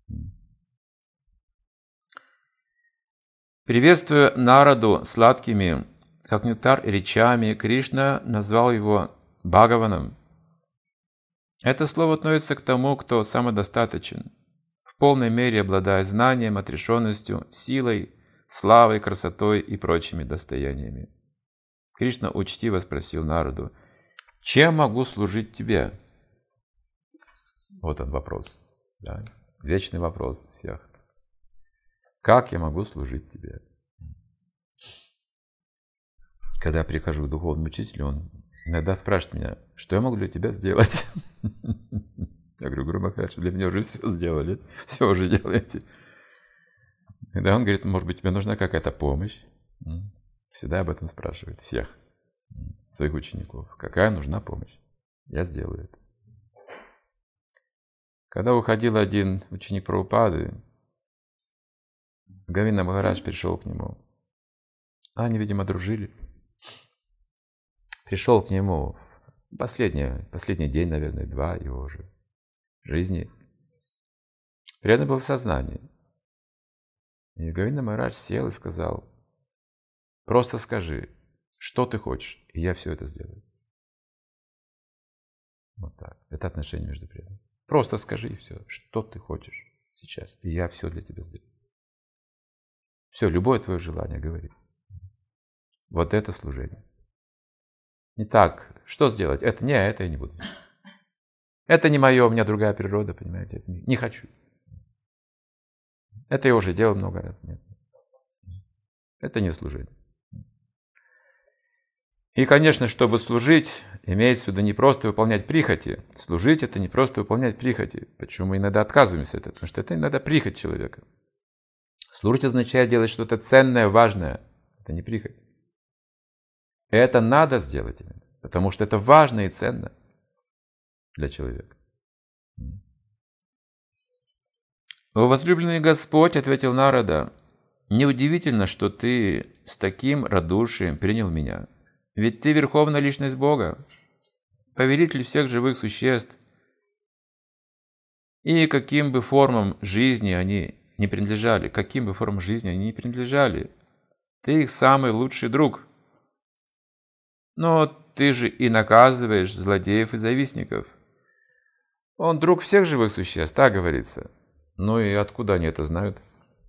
Приветствуя Нараду сладкими, как нектар, речами, Кришна назвал его Бхагаваном. Это слово относится к тому, кто самодостаточен, в полной мере обладая знанием, отрешенностью, силой, славой, красотой и прочими достояниями. Кришна учтиво спросил Нараду: «Чем могу служить тебе?» Вот он вопрос, да? Вечный вопрос всех. Как я могу служить тебе? Когда я прихожу к духовному учителю, он иногда спрашивает меня: что я могу для тебя сделать? Я говорю: Гуру Махарадж, для меня уже все сделали, все уже делаете. Когда он говорит: может быть, тебе нужна какая-то помощь? Всегда об этом спрашивает всех своих учеников. Какая нужна помощь? Я сделаю это. Когда уходил один ученик Прабхупады, Говинда Махарадж пришел к нему. Они, видимо, дружили. Пришел к нему в последний, последний день, наверное, два его уже жизни. Преданный был в сознании. И Говинда Махарадж сел и сказал: просто скажи, что ты хочешь, и я все это сделаю. Вот так. Это отношение между преданными. Просто скажи и все, что ты хочешь сейчас, и я все для тебя сделаю. Все, любое твое желание, говори. Вот это служение. Не так, что сделать? Это не, это я не буду. Это не мое, у меня другая природа, понимаете? Это не, не хочу. Это я уже делал много раз. Нет. Это не служение. И, конечно, чтобы служить, имеется в виду не просто выполнять прихоти. Служить — это не просто выполнять прихоти. Почему мы иногда отказываемся от этого? Потому что это иногда прихоть человека. Служить означает делать что-то ценное, важное. Это не прихоть. Это надо сделать именно, потому что это важно и ценно для человека. «О возлюбленный Господь, — ответил Нарада, — неудивительно, что ты с таким радушием принял меня. Ведь ты верховная личность Бога, повелитель всех живых существ. И каким бы формам жизни они не принадлежали, каким бы формам жизни они не принадлежали, ты их самый лучший друг. Но ты же и наказываешь злодеев и завистников. Он друг всех живых существ, так говорится. Ну и откуда они это знают?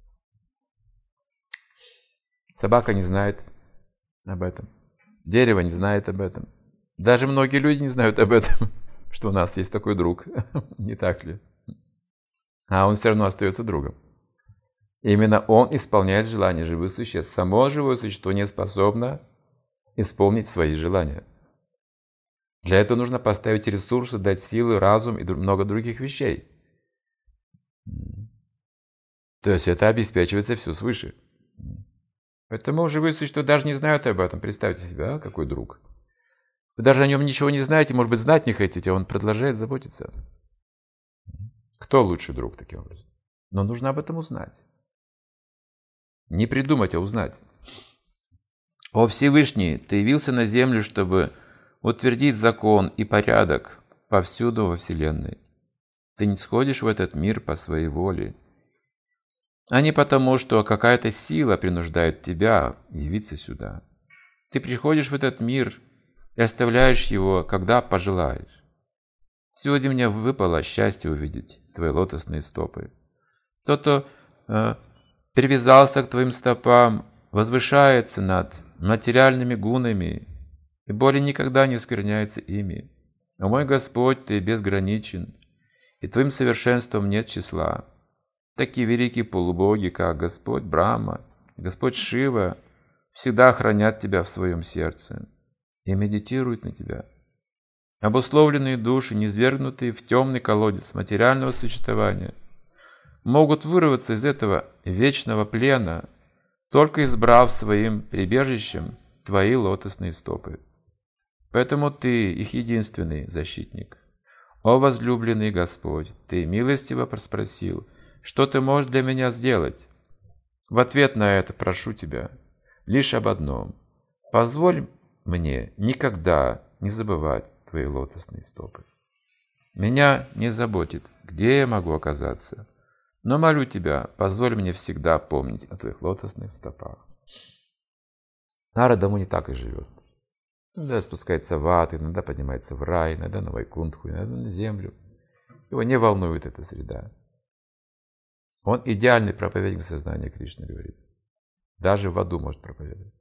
Собака не знает об этом. Дерево не знает об этом. Даже многие люди не знают об этом, что у нас есть такой друг. Не так ли? А он все равно остается другом. Именно он исполняет желания живых существ. Само живое существо не способно исполнить свои желания. Для этого нужно поставить ресурсы, дать силы, разум и много других вещей. То есть это обеспечивается все свыше. Поэтому живые существа даже не знают об этом. Представьте себе, а, какой друг. Вы даже о нем ничего не знаете, может быть, знать не хотите, а он продолжает заботиться. Кто лучший друг таким образом? Но нужно об этом узнать. Не придумать, а узнать. О Всевышний, ты явился на землю, чтобы утвердить закон и порядок повсюду во Вселенной. Ты не сходишь в этот мир по своей воле, а не потому, что какая-то сила принуждает тебя явиться сюда. Ты приходишь в этот мир и оставляешь его, когда пожелаешь. Сегодня мне выпало счастье увидеть твои лотосные стопы. Тот, кто э, привязался к твоим стопам, возвышается над материальными гунами и более никогда не скверняется ими. О мой Господь, ты безграничен, и твоим совершенством нет числа. Такие великие полубоги, как Господь Брахма, Господь Шива, всегда хранят тебя в своем сердце и медитируют на тебя. Обусловленные души, низвергнутые в темный колодец материального существования, могут вырваться из этого вечного плена, только избрав своим прибежищем твои лотосные стопы. Поэтому Ты их единственный защитник. О возлюбленный Господь, Ты милостиво спросил, что Ты можешь для меня сделать? В ответ на это прошу Тебя лишь об одном. Позволь мне никогда не забывать Твои лотосные стопы. Меня не заботит, где я могу оказаться, но молю Тебя, позволь мне всегда помнить о Твоих лотосных стопах. Нарада не так и живет. Иногда спускается в ад, иногда поднимается в рай, иногда на Вайкунтху, иногда на землю. Его не волнует эта среда. Он идеальный проповедник сознания Кришны, говорится. Даже в аду может проповедовать.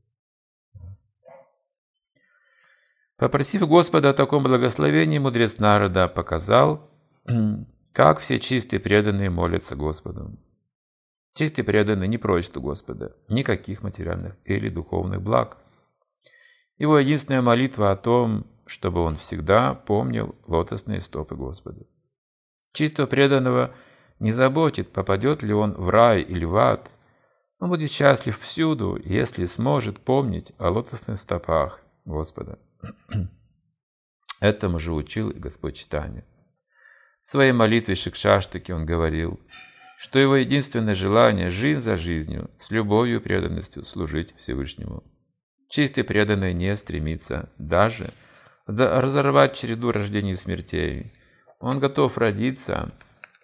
Попросив Господа о таком благословении, мудрец Нарада показал, как все чистые преданные молятся Господу. Чистые преданные не просят у Господа никаких материальных или духовных благ. Его единственная молитва о том, чтобы он всегда помнил лотосные стопы Господа. Чистого преданного не заботит, попадет ли он в рай или в ад. Он будет счастлив всюду, если сможет помнить о лотосных стопах Господа. Этому же учил и Господь Чайтанья. В своей молитве Шикшаштаки он говорил, что его единственное желание – жизнь за жизнью, с любовью и преданностью служить Всевышнему. Чистый преданный не стремится даже разорвать череду рождений и смертей. Он готов родиться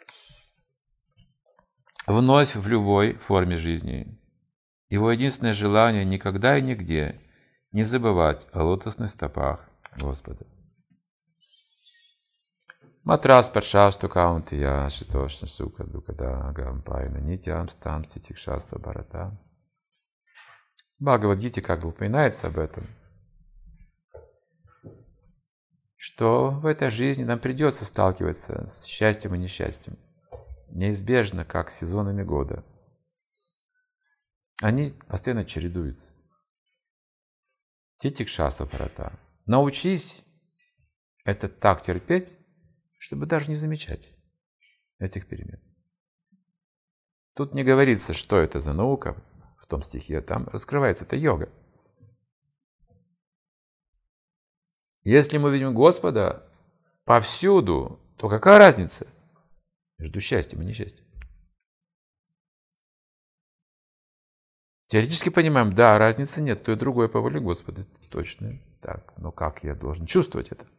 вновь в любой форме жизни. Его единственное желание – никогда и нигде не забывать о лотосных стопах Господа. Матрас паршасту каунтия шитошна сука дукада гампайна нитям стам ститикшаства барата. В Бхагавад-гите как бы упоминается об этом, что в этой жизни нам придется сталкиваться с счастьем и несчастьем. Неизбежно, как с сезонами года. Они постоянно чередуются. Титикшаства барата. Научись это так терпеть, чтобы даже не замечать этих перемен. Тут не говорится, что это за наука, в том стихе, там раскрывается это йога. Если мы видим Господа повсюду, то какая разница между счастьем и несчастьем? Теоретически понимаем, да, разницы нет, то и другое по воле Господа, точно так. Но как я должен чувствовать это?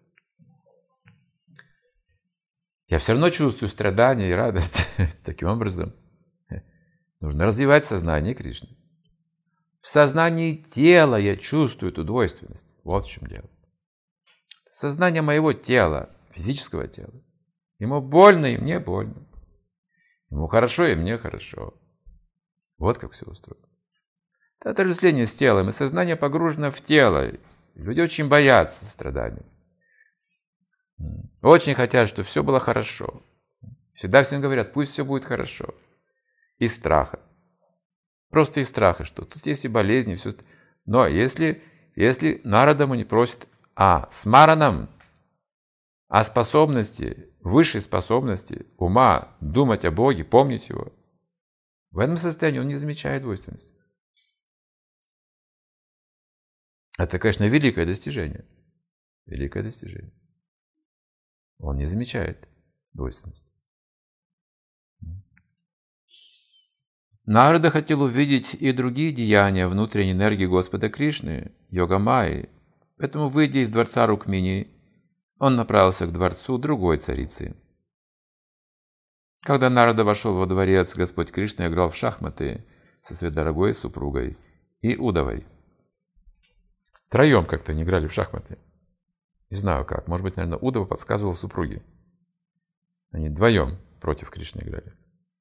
Я все равно чувствую страдания и радость. Таким образом, нужно развивать сознание Кришны. В сознании тела я чувствую эту двойственность. Вот в чем дело. Сознание моего тела, физического тела. Ему больно, и мне больно. Ему хорошо, и мне хорошо. Вот как все устроено. Это отождествление с телом, и сознание погружено в тело. Люди очень боятся страданий. Очень хотят, чтобы все было хорошо. Всегда всем говорят, пусть все будет хорошо. Из страха. Просто из страха, что тут есть и болезни, и все. Но если, если Нарада не просит о смаранам, о способности, высшей способности ума думать о Боге, помнить Его, в этом состоянии он не замечает двойственности. Это, конечно, великое достижение. Великое достижение. Он не замечает двойственности. Нарада хотел увидеть и другие деяния внутренней энергии Господа Кришны, Йога-майи. Поэтому, выйдя из дворца Рукмини, он направился к дворцу другой царицы. Когда Нарада вошел во дворец, Господь Кришна играл в шахматы со своей дорогой супругой и Удавой. Троем как-то они играли в шахматы. Не знаю как. Может быть, наверное, Удава подсказывал супруге. Они вдвоем против Кришны играли.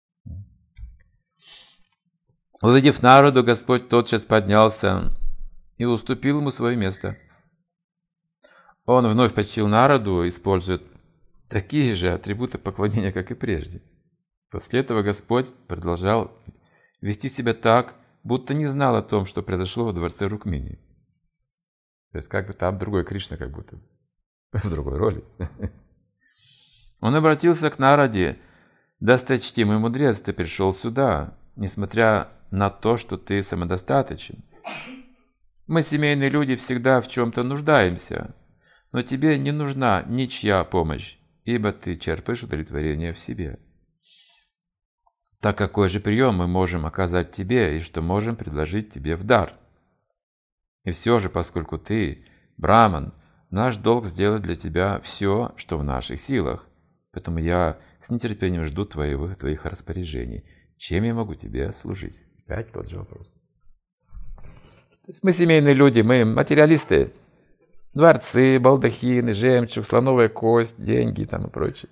Увидев Нараду, Господь тотчас поднялся и уступил ему свое место. Он вновь почтил Нараду, используя такие же атрибуты поклонения, как и прежде. После этого Господь продолжал вести себя так, будто не знал о том, что произошло во дворце Рукмини. То есть как бы там другой Кришна, как будто в другой роли. Он обратился к Нараде: «Досточтимый мудрец, ты пришел сюда, несмотря на то, что ты самодостаточен. Мы, семейные люди, всегда в чем-то нуждаемся. Но тебе не нужна ничья помощь, ибо ты черпаешь удовлетворение в себе. Так какой же прием мы можем оказать тебе и что можем предложить тебе в дар? И все же, поскольку ты Брахман, наш долг сделать для тебя все, что в наших силах. Поэтому я с нетерпением жду твоего, твоих распоряжений. Чем я могу тебе служить? Опять тот же вопрос. То есть мы семейные люди, мы материалисты. Дворцы, балдахины, жемчуг, слоновая кость, деньги там и прочее.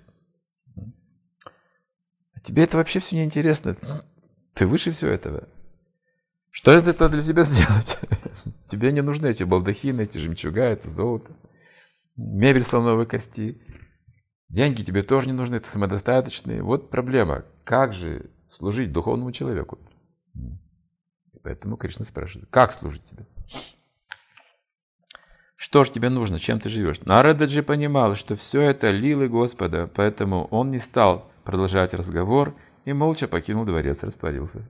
А тебе это вообще все неинтересно. Ты выше всего этого. Что это для тебя сделать? Тебе не нужны эти балдахины, эти жемчуга, это золото, мебель слоновой кости. Деньги тебе тоже не нужны, ты самодостаточный. Вот проблема. Как же служить духовному человеку? Поэтому Кришна спрашивает, как служить тебе? Что же тебе нужно, чем ты живешь? Нарададжи понимал, что все это лилы Господа, поэтому он не стал продолжать разговор и молча покинул дворец, растворился.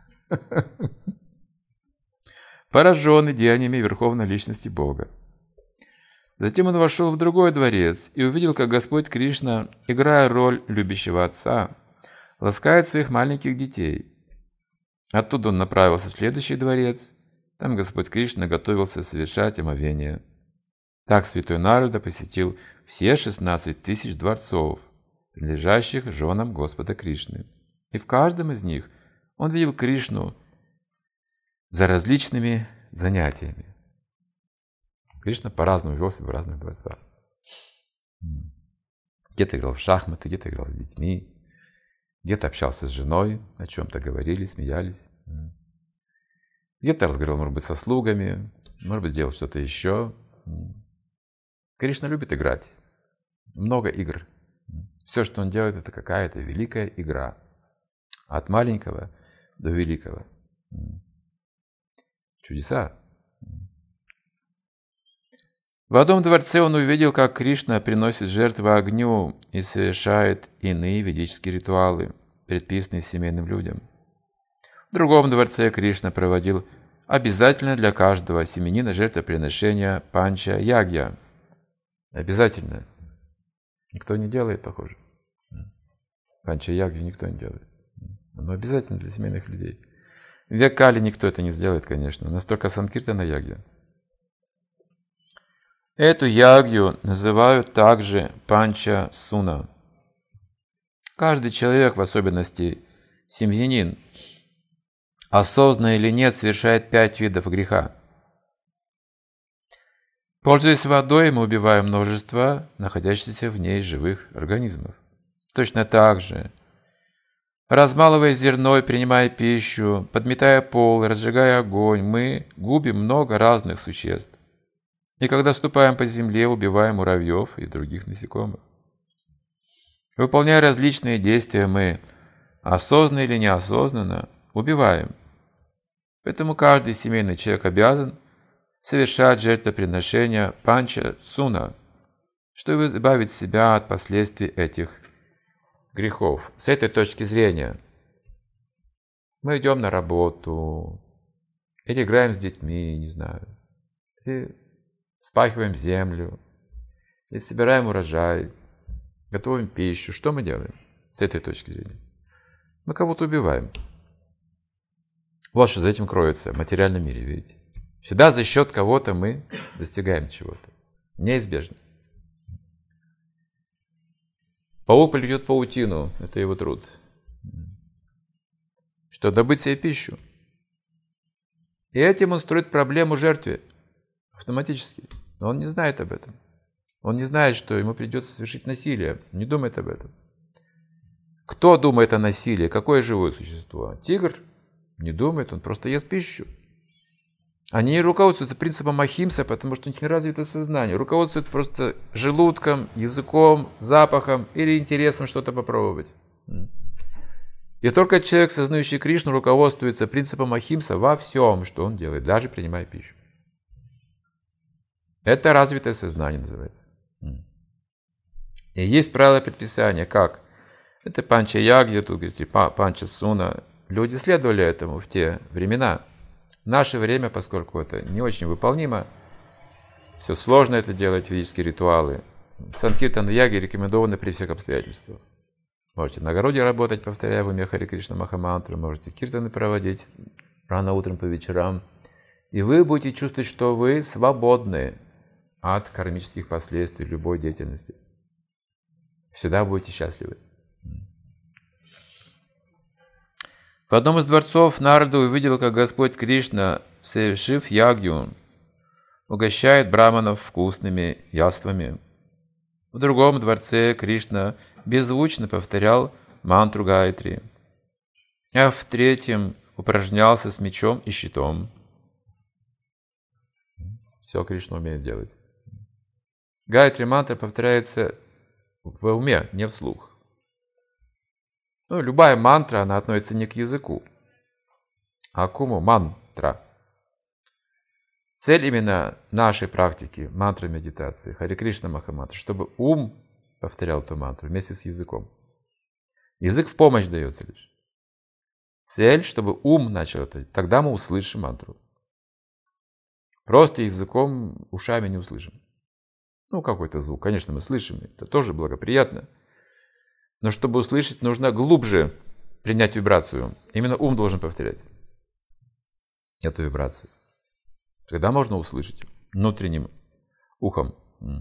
Пораженный деяниями Верховной Личности Бога. Затем он вошел в другой дворец и увидел, как Господь Кришна, играя роль любящего отца, ласкает своих маленьких детей. Оттуда он направился в следующий дворец. Там Господь Кришна готовился совершать омовение. Так святой Нарада посетил все шестнадцать тысяч дворцов, принадлежащих женам Господа Кришны. И в каждом из них он видел Кришну за различными занятиями. Кришна по-разному вел себя в разных дворцах. Где-то играл в шахматы, где-то играл с детьми, где-то общался с женой, о чем-то говорили, смеялись. Где-то разговаривал, может быть, со слугами, может быть, делал что-то еще. Кришна любит играть. Много игр. Все, что он делает, это какая-то великая игра. От маленького до великого. Чудеса. В одном дворце он увидел, как Кришна приносит жертвы огню и совершает иные ведические ритуалы, предписанные семейным людям. В другом дворце Кришна проводил обязательно для каждого семенина жертвоприношения панча ягья. Обязательно. Никто не делает, похоже. Панча ягью никто не делает. Но обязательно для семейных людей. В век Кали никто это не сделает, конечно. Настолько санкиртана ягья. Эту ягью называют также панча суна. Каждый человек, в особенности семьянин, осознанно или нет, совершает пять видов греха. Пользуясь водой, мы убиваем множество находящихся в ней живых организмов. Точно так же, размалывая зерно и принимая пищу, подметая пол, разжигая огонь, мы губим много разных существ. И когда ступаем по земле, убиваем муравьев и других насекомых. Выполняя различные действия, мы, осознанно или неосознанно, убиваем. Поэтому каждый семейный человек обязан совершать жертвоприношения панча суна, чтобы избавить себя от последствий этих грехов. С этой точки зрения мы идем на работу, или играем с детьми, не знаю, или вспахиваем землю, или собираем урожай, готовим пищу. Что мы делаем с этой точки зрения? Мы кого-то убиваем. Вот что за этим кроется в материальном мире, видите? Всегда за счет кого-то мы достигаем чего-то. Неизбежно. Паук плетет паутину, это его труд. Что добыть себе пищу. И этим он строит проблему жертве. Автоматически. Но он не знает об этом. Он не знает, что ему придется совершить насилие. Не думает об этом. Кто думает о насилии? Какое живое существо? Тигр? Не думает, он просто ест пищу. Они руководствуются принципом ахимса, потому что у них не развито сознание. Руководствуются просто желудком, языком, запахом или интересом что-то попробовать. И только человек, сознающий Кришну, руководствуется принципом ахимса во всем, что он делает, даже принимая пищу. Это развитое сознание называется. И есть правила предписания, как? Это панча ягья, тут говорите, панча суна. Люди следовали этому в те времена. В наше время, поскольку это не очень выполнимо, Все сложно это делать, физические ритуалы. Санкиртана яги рекомендованы при всех обстоятельствах. Можете на огороде работать, повторяя в уме Харе Кришна Махамантру, можете киртаны проводить рано утром по вечерам. И вы будете чувствовать, что вы свободны от кармических последствий любой деятельности. Всегда будете счастливы. В одном из дворцов Нарада увидел, как Господь Кришна, совершив ягью, угощает браманов вкусными яствами. В другом дворце Кришна беззвучно повторял мантру Гайатри, а в третьем упражнялся с мечом и щитом. Все Кришна умеет делать. Гайатри мантра повторяется в уме, не вслух. Ну, любая мантра, она относится не к языку, а к уму. Мантра. Цель именно нашей практики, мантры медитации, Харе Кришна Махамантра, чтобы ум повторял эту мантру вместе с языком. Язык в помощь дается лишь. Цель, чтобы ум начал это, тогда мы услышим мантру. Просто языком, ушами не услышим. Ну, какой-то звук, конечно, мы слышим, это тоже благоприятно. Но чтобы услышать, нужно глубже принять вибрацию. Именно ум должен повторять эту вибрацию. Тогда можно услышать внутренним ухом.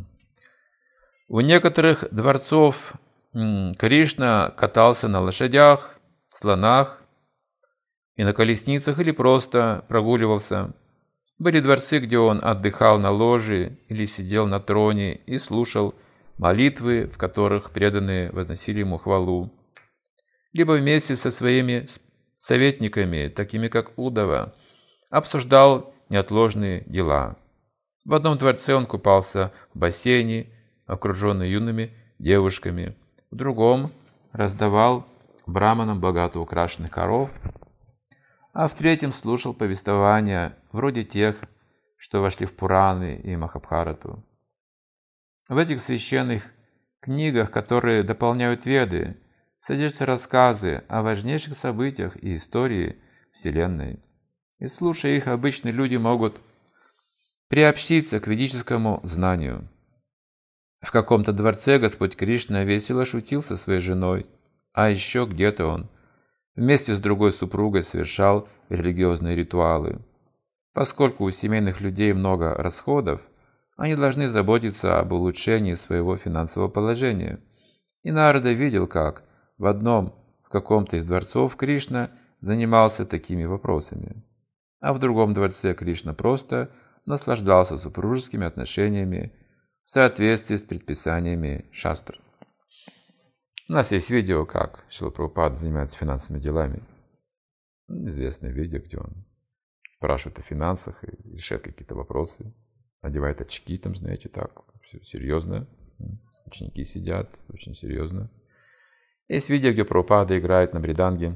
У некоторых дворцов Кришна катался на лошадях, слонах и на колесницах или просто прогуливался. Были дворцы, где он отдыхал на ложе или сидел на троне и слушал молитвы, в которых преданные возносили ему хвалу. Либо вместе со своими советниками, такими как Удава, обсуждал неотложные дела. В одном дворце он купался в бассейне, окруженный юными девушками. В другом раздавал браманам богато украшенных коров. А в третьем слушал повествования, вроде тех, что вошли в Пураны и Махабхарату. В этих священных книгах, которые дополняют Веды, содержатся рассказы о важнейших событиях и истории Вселенной. И слушая их, обычные люди могут приобщиться к ведическому знанию. В каком-то дворце Господь Кришна весело шутил со своей женой, а еще где-то он вместе с другой супругой совершал религиозные ритуалы. Поскольку у семейных людей много расходов, они должны заботиться об улучшении своего финансового положения. И Нарада видел, как в одном, в каком-то из дворцов Кришна занимался такими вопросами, а в другом дворце Кришна просто наслаждался супружескими отношениями в соответствии с предписаниями шастр. У нас есть видео, как Шрила Прабхупада занимается финансовыми делами. Известное видео, где он спрашивает о финансах и решает какие-то вопросы. Одевает очки, там, знаете, так, все серьезно. Ученики сидят, очень серьезно. Есть видео, где Прабхупада играет на бриданге.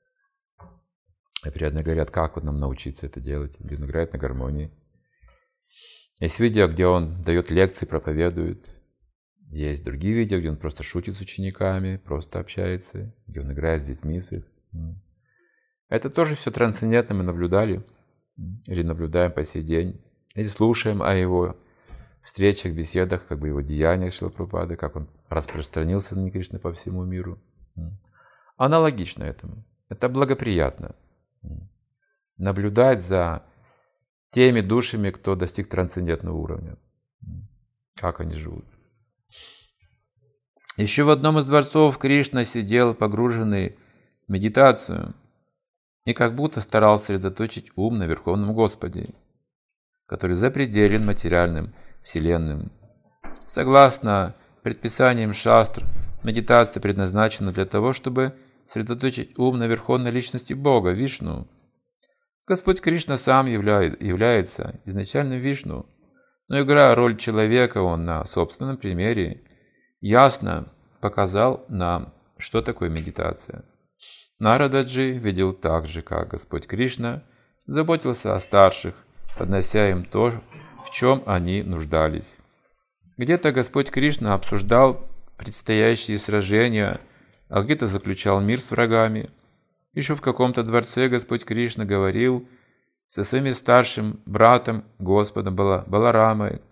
И преданные говорят, как вот нам научиться это делать. Где он играет на гармонии. Есть видео, где он дает лекции, проповедует. Есть другие видео, где он просто шутит с учениками, просто общается, где он играет с детьми с их. Это тоже все трансцендентно мы наблюдали или наблюдаем по сей день. Или слушаем о его встречах, беседах, как бы его деяниях Шрилы Прабхупады, как он распространился на Кришну по всему миру. Аналогично этому. Это благоприятно. Наблюдать за теми душами, кто достиг трансцендентного уровня. Как они живут. Еще в одном из дворцов Кришна сидел погруженный в медитацию и как будто старался сосредоточить ум на Верховном Господе, который запределен материальным вселенным. Согласно предписаниям шастр, медитация предназначена для того, чтобы сосредоточить ум на Верховной Личности Бога, Вишну. Господь Кришна сам являет, является изначально Вишну, но играя роль человека, он на собственном примере ясно показал нам, что такое медитация. Нарададжи видел так же, как Господь Кришна заботился о старших, поднося им то, в чем они нуждались. Где-то Господь Кришна обсуждал предстоящие сражения, а где-то заключал мир с врагами. Еще в каком-то дворце Господь Кришна говорил со своим старшим братом, Господом Баларамой,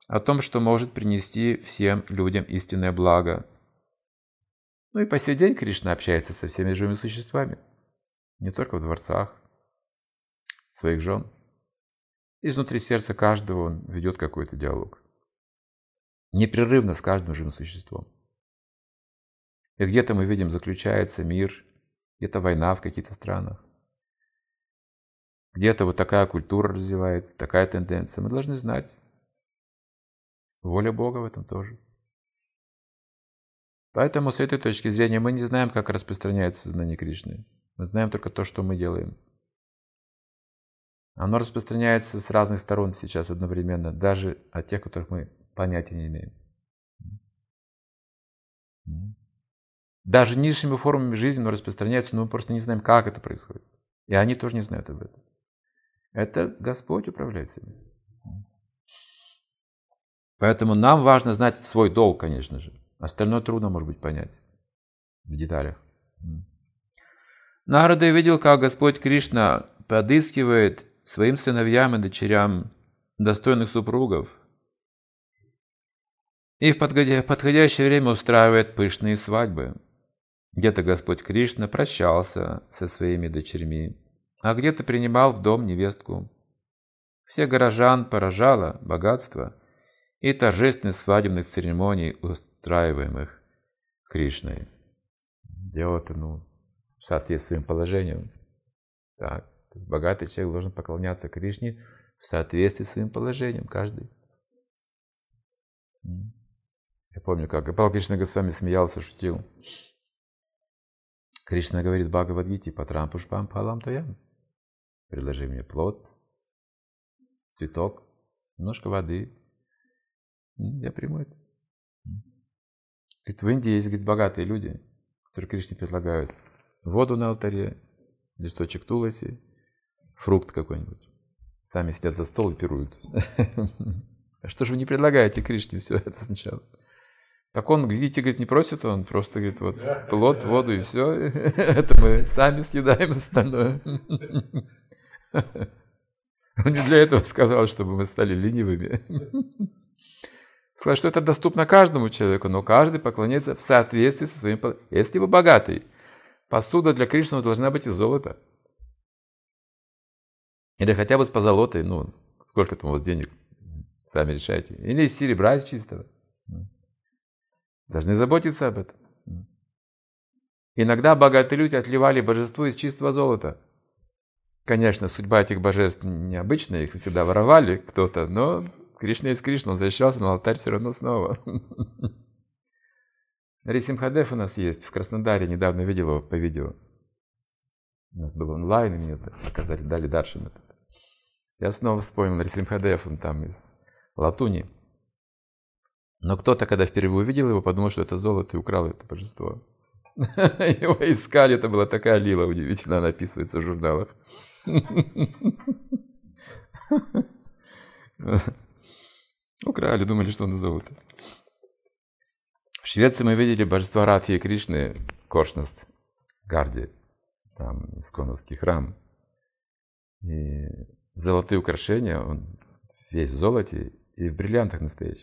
о том, что может принести всем людям истинное благо. Ну и по сей день Кришна общается со всеми живыми существами, не только в дворцах, своих жен. Изнутри сердца каждого он ведет какой-то диалог. Непрерывно с каждым живым существом. И где-то мы видим, заключается мир, где-то война в каких-то странах. Где-то вот такая культура развивается, такая тенденция. Мы должны знать. Воля Бога в этом тоже. Поэтому с этой точки зрения мы не знаем, как распространяется сознание Кришны. Мы знаем только то, что мы делаем. Оно распространяется с разных сторон сейчас одновременно, даже от тех, которых мы понятия не имеем. Даже низшими формами жизни оно распространяется, но мы просто не знаем, как это происходит. И они тоже не знают об этом. Это Господь управляет всем этим. Поэтому нам важно знать свой долг, конечно же. Остальное трудно, может быть, понять в деталях. Нарада видел, как Господь Кришна подыскивает своим сыновьям и дочерям достойных супругов и в подходящее время устраивает пышные свадьбы. Где-то Господь Кришна прощался со своими дочерьми, а где-то принимал в дом невестку. Всех горожан поражало богатство и торжественность свадебных церемоний, устраиваемых Кришной. Дело это, ну, в соответствии с своим положением. Так, то есть богатый человек должен поклоняться Кришне в соответствии с своим положением, каждый. Я помню, как Гопал Кришна Госвами смеялся, шутил. Кришна говорит в Бхагавад-гите: «Патрам пушпам палам твоям». Предложи мне плод, цветок, немножко воды. Я приму это. Говорит, в Индии есть, говорит, богатые люди, которые Кришне предлагают воду на алтаре, листочек туласи, фрукт какой-нибудь. Сами сидят за стол и пируют. А что же вы не предлагаете Кришне все это сначала? Так он, видите, говорит, не просит, он просто говорит, вот плод, воду и все. Это мы сами съедаем остальное. Он не для этого сказал, чтобы мы стали ленивыми. Сказал, что это доступно каждому человеку, но каждый поклоняется в соответствии со своим... Если вы богатый, посуда для Кришны должна быть из золота. Или хотя бы с позолотой, ну, сколько там у вас денег, сами решайте. Или из серебра, из чистого. Должны заботиться об этом. Иногда богатые люди отливали божеству из чистого золота. Конечно, судьба этих божеств необычная, их всегда воровали кто-то, но Кришна есть Кришна, он защищался, но алтарь все равно снова. Нарисимхадев у нас есть в Краснодаре, недавно видел его по видео. У нас был онлайн, и мне это показали, дали даршан. Я снова вспомнил Нарисимхадев, он там из латуни. Но кто-то, когда впервые увидел его, подумал, что это золото, и украл это божество. Его искали, это была такая лила удивительно, она описывается в журналах. Украли, думали, что он золото. В Швеции мы видели божества Радхи и Кришны, Коршнаст, Гарди, там исконовский храм. И золотые украшения, он весь в золоте и в бриллиантах настоящих.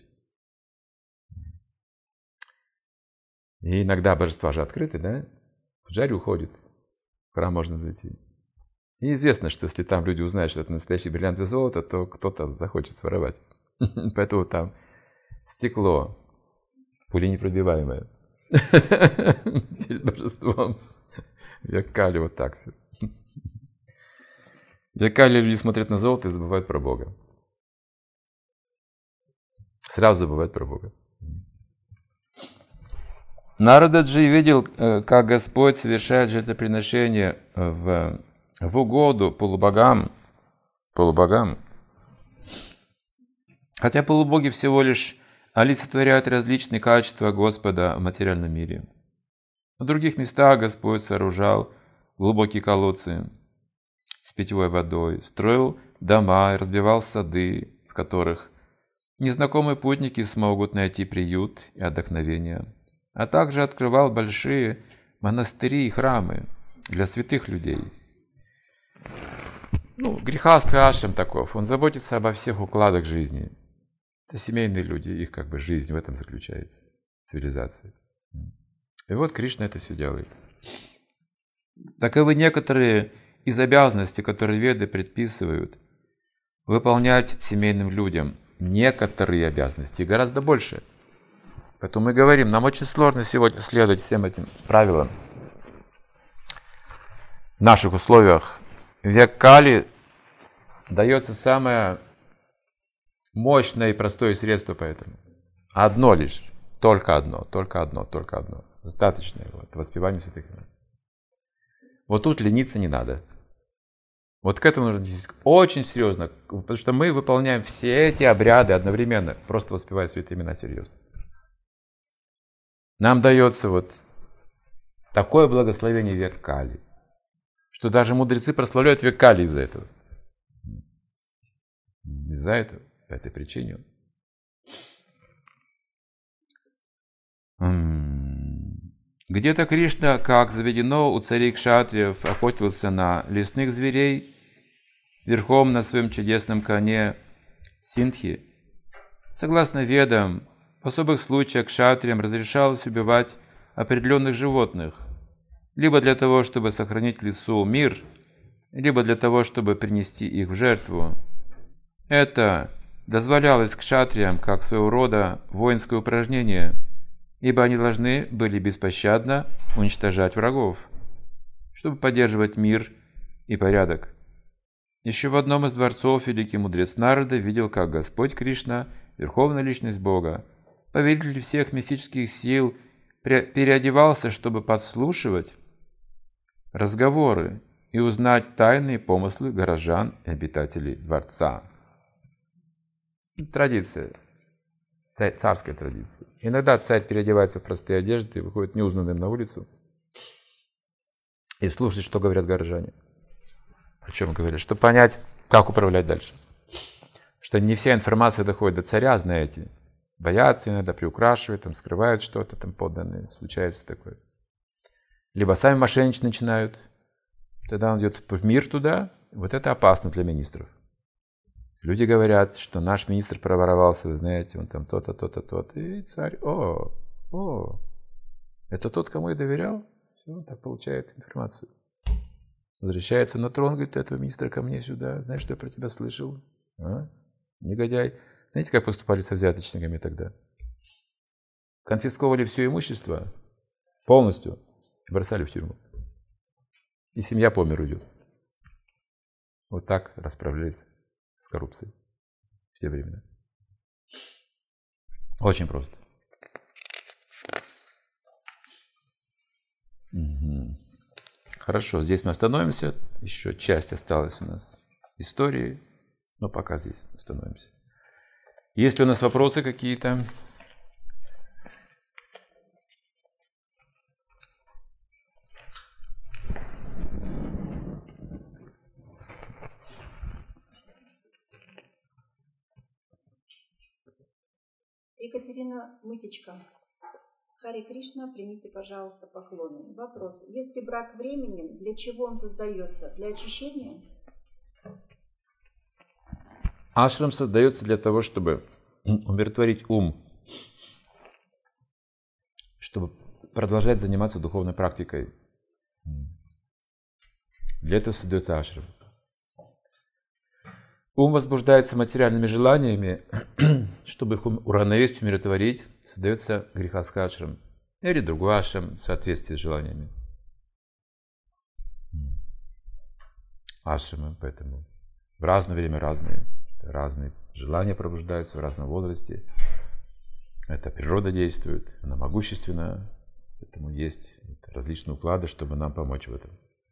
И иногда божества же открыты, да? В джаре уходит, в храм можно зайти. И известно, что если там люди узнают, что это настоящий бриллиант и золото, то кто-то захочет своровать. Поэтому там стекло, пуленепробиваемое, перед божеством. Векали вот так все. Векали люди смотрят на золото и забывают про Бога. Сразу забывают про Бога. Нарададжи видел, как Господь совершает жертвоприношение в, в угоду полубогам, полубогам. Хотя полубоги всего лишь олицетворяют различные качества Господа в материальном мире. В других местах Господь сооружал глубокие колодцы с питьевой водой, строил дома и разбивал сады, в которых незнакомые путники смогут найти приют и отдохновение, а также открывал большие монастыри и храмы для святых людей. Ну, грехастхи ашрам таков, он заботится обо всех укладах жизни. Это семейные люди, их как бы жизнь в этом заключается, цивилизация. И вот Кришна это все делает. Таковы некоторые из обязанностей, которые Веды предписывают выполнять семейным людям. Некоторые обязанности, гораздо больше. Поэтому мы говорим, нам очень сложно сегодня следовать всем этим правилам. В наших условиях в век Кали дается самое мощное и простое средство по этому. Одно лишь, только одно, только одно, только одно. Достаточно его, это воспевание святых имен. Вот тут лениться не надо. Вот к этому нужно очень серьезно, потому что мы выполняем все эти обряды одновременно, просто воспевая святые имена серьезно. Нам дается вот такое благословение век Кали, что даже мудрецы прославляют век Кали из-за этого. Из-за этого, по этой причине. Где-то Кришна, как заведено у царей кшатриев, охотился на лесных зверей верхом на своем чудесном коне Синдхи. Согласно Ведам, в особых случаях кшатриям разрешалось убивать определенных животных, либо для того, чтобы сохранить в лесу мир, либо для того, чтобы принести их в жертву. Это дозволялось кшатриям как своего рода воинское упражнение, ибо они должны были беспощадно уничтожать врагов, чтобы поддерживать мир и порядок. Еще в одном из дворцов великий мудрец Нарада видел, как Господь Кришна, Верховная Личность Бога, повелитель всех мистических сил, переодевался, чтобы подслушивать разговоры и узнать тайные помыслы горожан и обитателей дворца. Традиция. Царская традиция. Иногда царь переодевается в простые одежды и выходит неузнанным на улицу и слушает, что говорят горожане. О чем говорят? Чтобы понять, как управлять дальше. Что не вся информация доходит до царя, знаете. Боятся иногда, приукрашивают, там, скрывают что-то, там подданные. Случается такое. Либо сами мошенничать начинают. Тогда он идет в мир туда. Вот это опасно для министров. Люди говорят, что наш министр проворовался, вы знаете, он там то-то, то-то, то-то. И царь, о, о, это тот, кому я доверял? Все, он так получает информацию. Возвращается на трон, говорит, этого министра ко мне сюда. Знаешь, что я про тебя слышал? А? Негодяй. Знаете, как поступали со взяточниками тогда? Конфисковали все имущество полностью и бросали в тюрьму. И семья по миру идет. Вот так расправлялись с коррупцией в те времена. Очень просто. Угу. Хорошо, здесь мы остановимся. Еще часть осталась у нас истории, но пока здесь остановимся. Есть ли у нас вопросы какие-то? Екатерина Мысечка. Харе Кришна, примите, пожалуйста, поклоны. Вопрос. Если брак временен, для чего он создается? Для очищения? Ашрам создается для того, чтобы умиротворить ум, чтобы продолжать заниматься духовной практикой. Для этого создается ашрам. Ум возбуждается материальными желаниями, чтобы их уравновесить, умиротворить, создается грехастха ашрам или другой ашрам в соответствии с желаниями. Ашрамы, поэтому в разное время разные, разные желания пробуждаются в разном возрасте. Это природа действует, она могущественна, поэтому есть различные уклады, чтобы нам помочь в этом.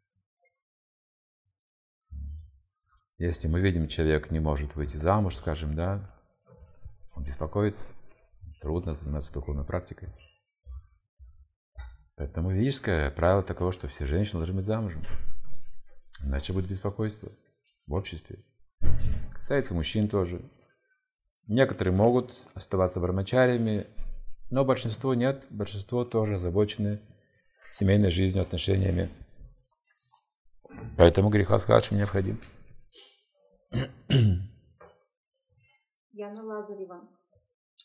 Если мы видим, человек не может выйти замуж, скажем, да, он беспокоится, трудно заниматься духовной практикой. Поэтому ведическое правило таково, что все женщины должны быть замужем. Иначе будет беспокойство в обществе. Касается мужчин тоже. Некоторые могут оставаться брамачариями, но большинство нет. Большинство тоже озабочены семейной жизнью, отношениями. Поэтому грехастха ашрам необходим. Яна Лазарева.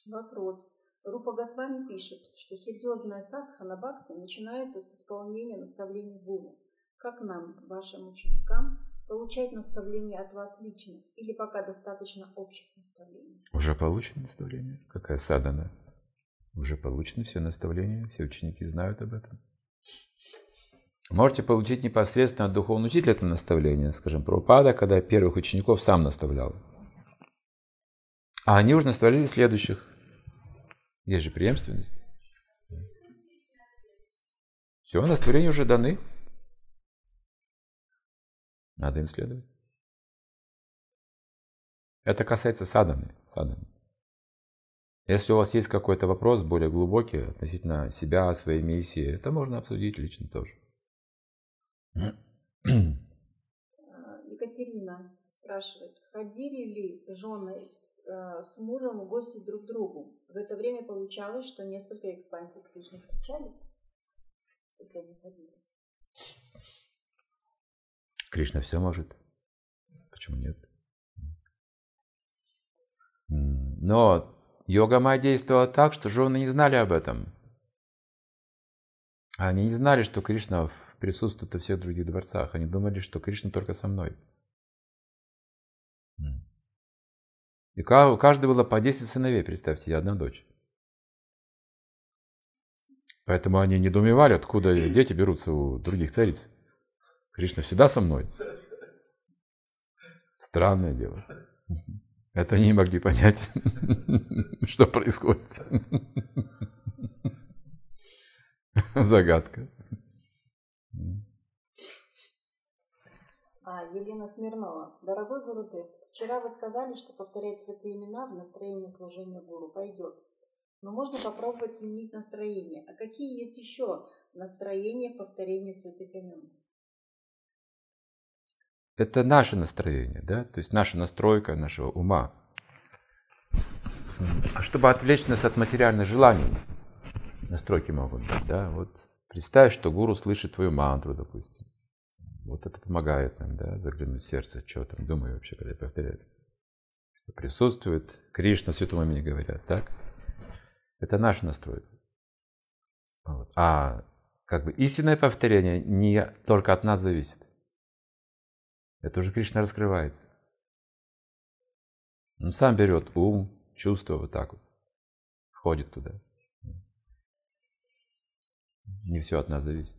Вопрос. Рупа Госвами пишет, что серьезная садхана бхакти начинается с исполнения наставлений гуру. Как нам, вашим ученикам, получать наставления от вас лично? Или пока достаточно общих наставлений? Уже получено наставление? Какая садхана? Уже получены все наставления, все ученики знают об этом. Можете получить непосредственно от духовного учителя это наставление. Скажем, Прабхупада, когда первых учеников сам наставлял. А они уже наставляли следующих. Есть же преемственность. Все, наставления уже даны. Надо им следовать. Это касается садханы. садханы. Если у вас есть какой-то вопрос более глубокий относительно себя, своей миссии, это можно обсудить лично тоже. Екатерина спрашивает, ходили ли жены с, э, с мужем в гости друг к другу? В это время получалось, что несколько экспансий Кришны встречались, если они ходили. Кришна все может. Почему нет? Но Йога-майя действовала так, что жены не знали об этом. Они не знали, что Кришна присутствует во всех других дворцах. Они думали, что Кришна только со мной. И у каждой было по десять сыновей, представьте, я одна дочь. Поэтому они недоумевали, откуда дети берутся у других цариц. Кришна всегда со мной. Странное дело. Это они не могли понять, что происходит. Загадка. А, Елена Смирнова. Дорогой Гурудев, вчера вы сказали, что повторять святые имена в настроении служения гуру пойдет. Но можно попробовать сменить настроение. А какие есть еще настроения повторения святых имен? Это наше настроение, да, то есть наша настройка нашего ума. А чтобы отвлечь нас от материальных желаний, настройки могут быть, да, вот представь, что гуру слышит твою мантру, допустим. Вот это помогает нам, да, заглянуть в сердце, что там думаю вообще, когда я повторяю. Что присутствует Кришна в святом имени, говорят, так? Это наша настройка. Вот. А как бы истинное повторение не только от нас зависит. Это уже Кришна раскрывается. Он сам берет ум, чувство вот так вот, входит туда. Не все от нас зависит.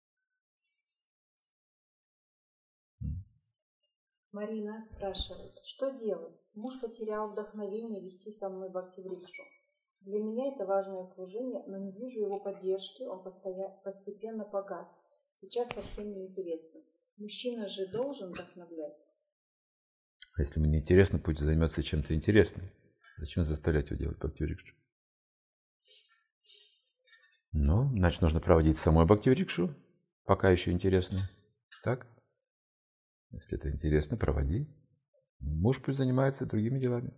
Марина спрашивает, что делать? Муж потерял вдохновение вести со мной бхакти-врикшу. Для меня это важное служение, но не вижу его поддержки, он постоя... постепенно погас. Сейчас совсем неинтересно. Мужчина же должен вдохновлять. А если ему не интересно, пусть займется чем-то интересным. Зачем заставлять его делать бхакти-врикшу? Ну, значит, нужно проводить самой бхакти-врикшу, пока еще интересно. Так? Если это интересно, проводи. Муж пусть занимается другими делами.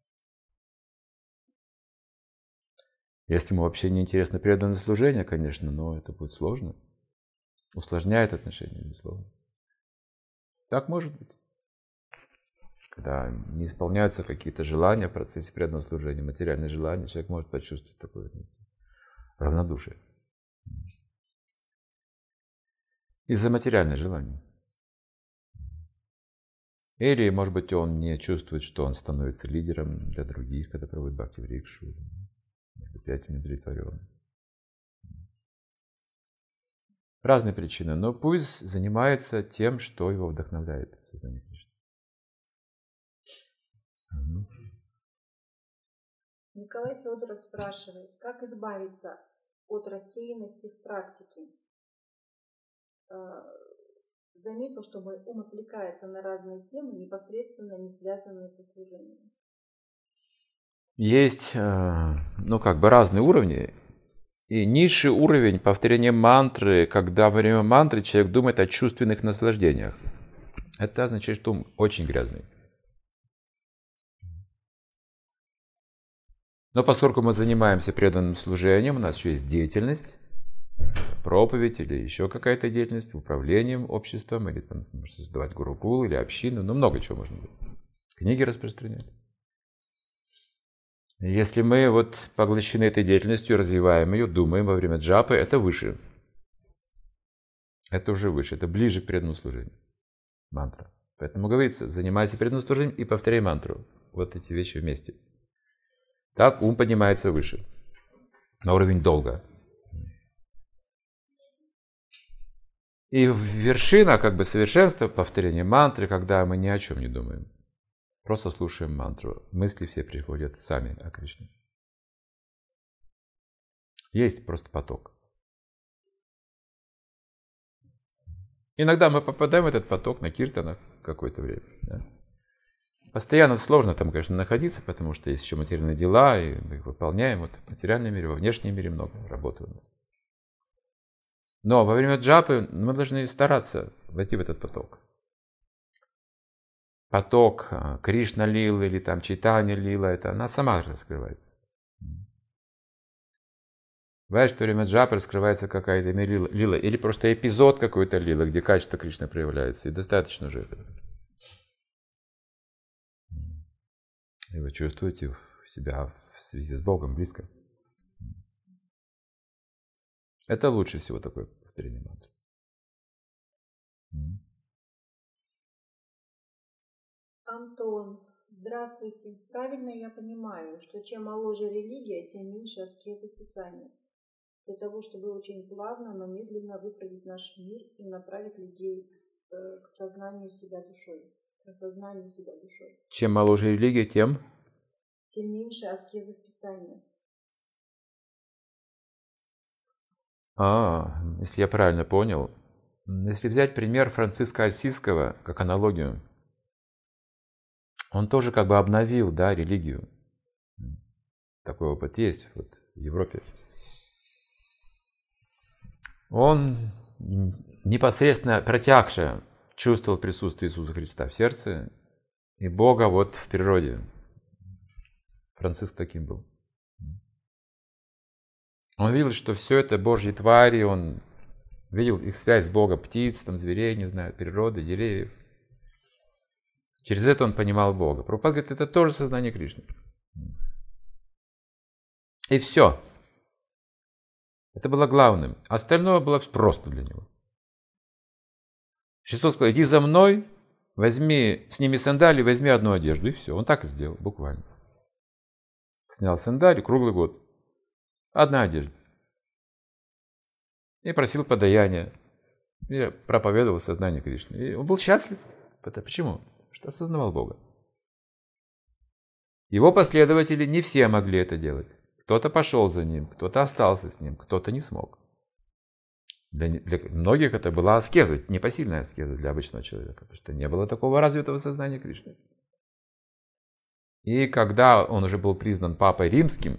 Если ему вообще не интересно преданное служение, конечно, но это будет сложно. Усложняет отношения, безусловно. Так может быть. Когда не исполняются какие-то желания в процессе преданного служения, материальные желания, человек может почувствовать такое равнодушие. Из-за материальных желаний. Или, может быть, он не чувствует, что он становится лидером для других, когда проводит бхакти-врикшу. Может быть, этим удовлетворен. Разные причины, но пусть занимается тем, что его вдохновляет в сознании Кришны. Николай Федоров спрашивает, как избавиться от рассеянности в практике? Заметил, что мой ум отвлекается на разные темы, непосредственно не связанные со служением. Есть, ну как бы разные уровни. И низший уровень повторения мантры, когда во время мантры человек думает о чувственных наслаждениях. Это означает, что ум очень грязный. Но поскольку мы занимаемся преданным служением, у нас еще есть деятельность, проповедь или еще какая-то деятельность, управлением обществом, или там можно создавать гурукул или общину, ну много чего можно делать. Книги распространять. Если мы вот поглощены этой деятельностью, развиваем ее, думаем во время джапы, это выше. Это уже выше, это ближе к преданному служению. Мантра. Поэтому говорится, занимайся преданным служением и повторяй мантру. Вот эти вещи вместе. Так ум поднимается выше. На уровень долга. И вершина как бы совершенства повторения мантры, когда мы ни о чем не думаем. Просто слушаем мантру. Мысли все приходят сами о Кришне. Есть просто поток. Иногда мы попадаем в этот поток на киртанах какое-то время. Да. Постоянно сложно там, конечно, находиться, потому что есть еще материальные дела, и мы их выполняем. Вот в материальном мире, во внешнем мире много работы у нас. Но во время джапы мы должны стараться войти в этот поток. Поток Кришна лила или там Чайтанья лила, это она сама раскрывается. Бывает, что во время джапы раскрывается какая-то лила, или просто эпизод какой-то лила, где качество Кришны проявляется, и достаточно уже этого. И вы чувствуете себя в связи с Богом близко. Это лучше всего такое повторение мантры. Антон, здравствуйте. Правильно я понимаю, что чем моложе религия, тем меньше аскезы в Писании. Для того, чтобы очень плавно, но медленно выправить наш мир и направить людей к сознанию себя душой. К осознанию себя душой. Чем моложе религия, тем? Тем меньше аскезы в Писании. А, если я правильно понял, если взять пример Франциска Ассизского, как аналогию, он тоже как бы обновил, да, религию. Такой опыт есть вот в Европе. Он непосредственно протягше чувствовал присутствие Иисуса Христа в сердце и Бога вот в природе. Франциск таким был. Он видел, что все это Божьи твари, он видел их связь с Богом, птиц, там, зверей, не знаю, природы, деревьев. Через это он понимал Бога. Прабхупада говорит, это тоже сознание Кришны. И все. Это было главным. Остальное было просто для него. Христос сказал, иди за мной, возьми, сними сандалии, возьми одну одежду. И все. Он так и сделал, буквально. Снял сандалии, круглый год. Одна одежда. И просил подаяния. И проповедовал сознание Кришны. И он был счастлив. Почему? Что осознавал Бога. Его последователи не все могли это делать. Кто-то пошел за ним, кто-то остался с ним, кто-то не смог. Для, для многих это была аскеза, непосильная аскеза для обычного человека, потому что не было такого развитого сознания Кришны. И когда он уже был признан папой римским,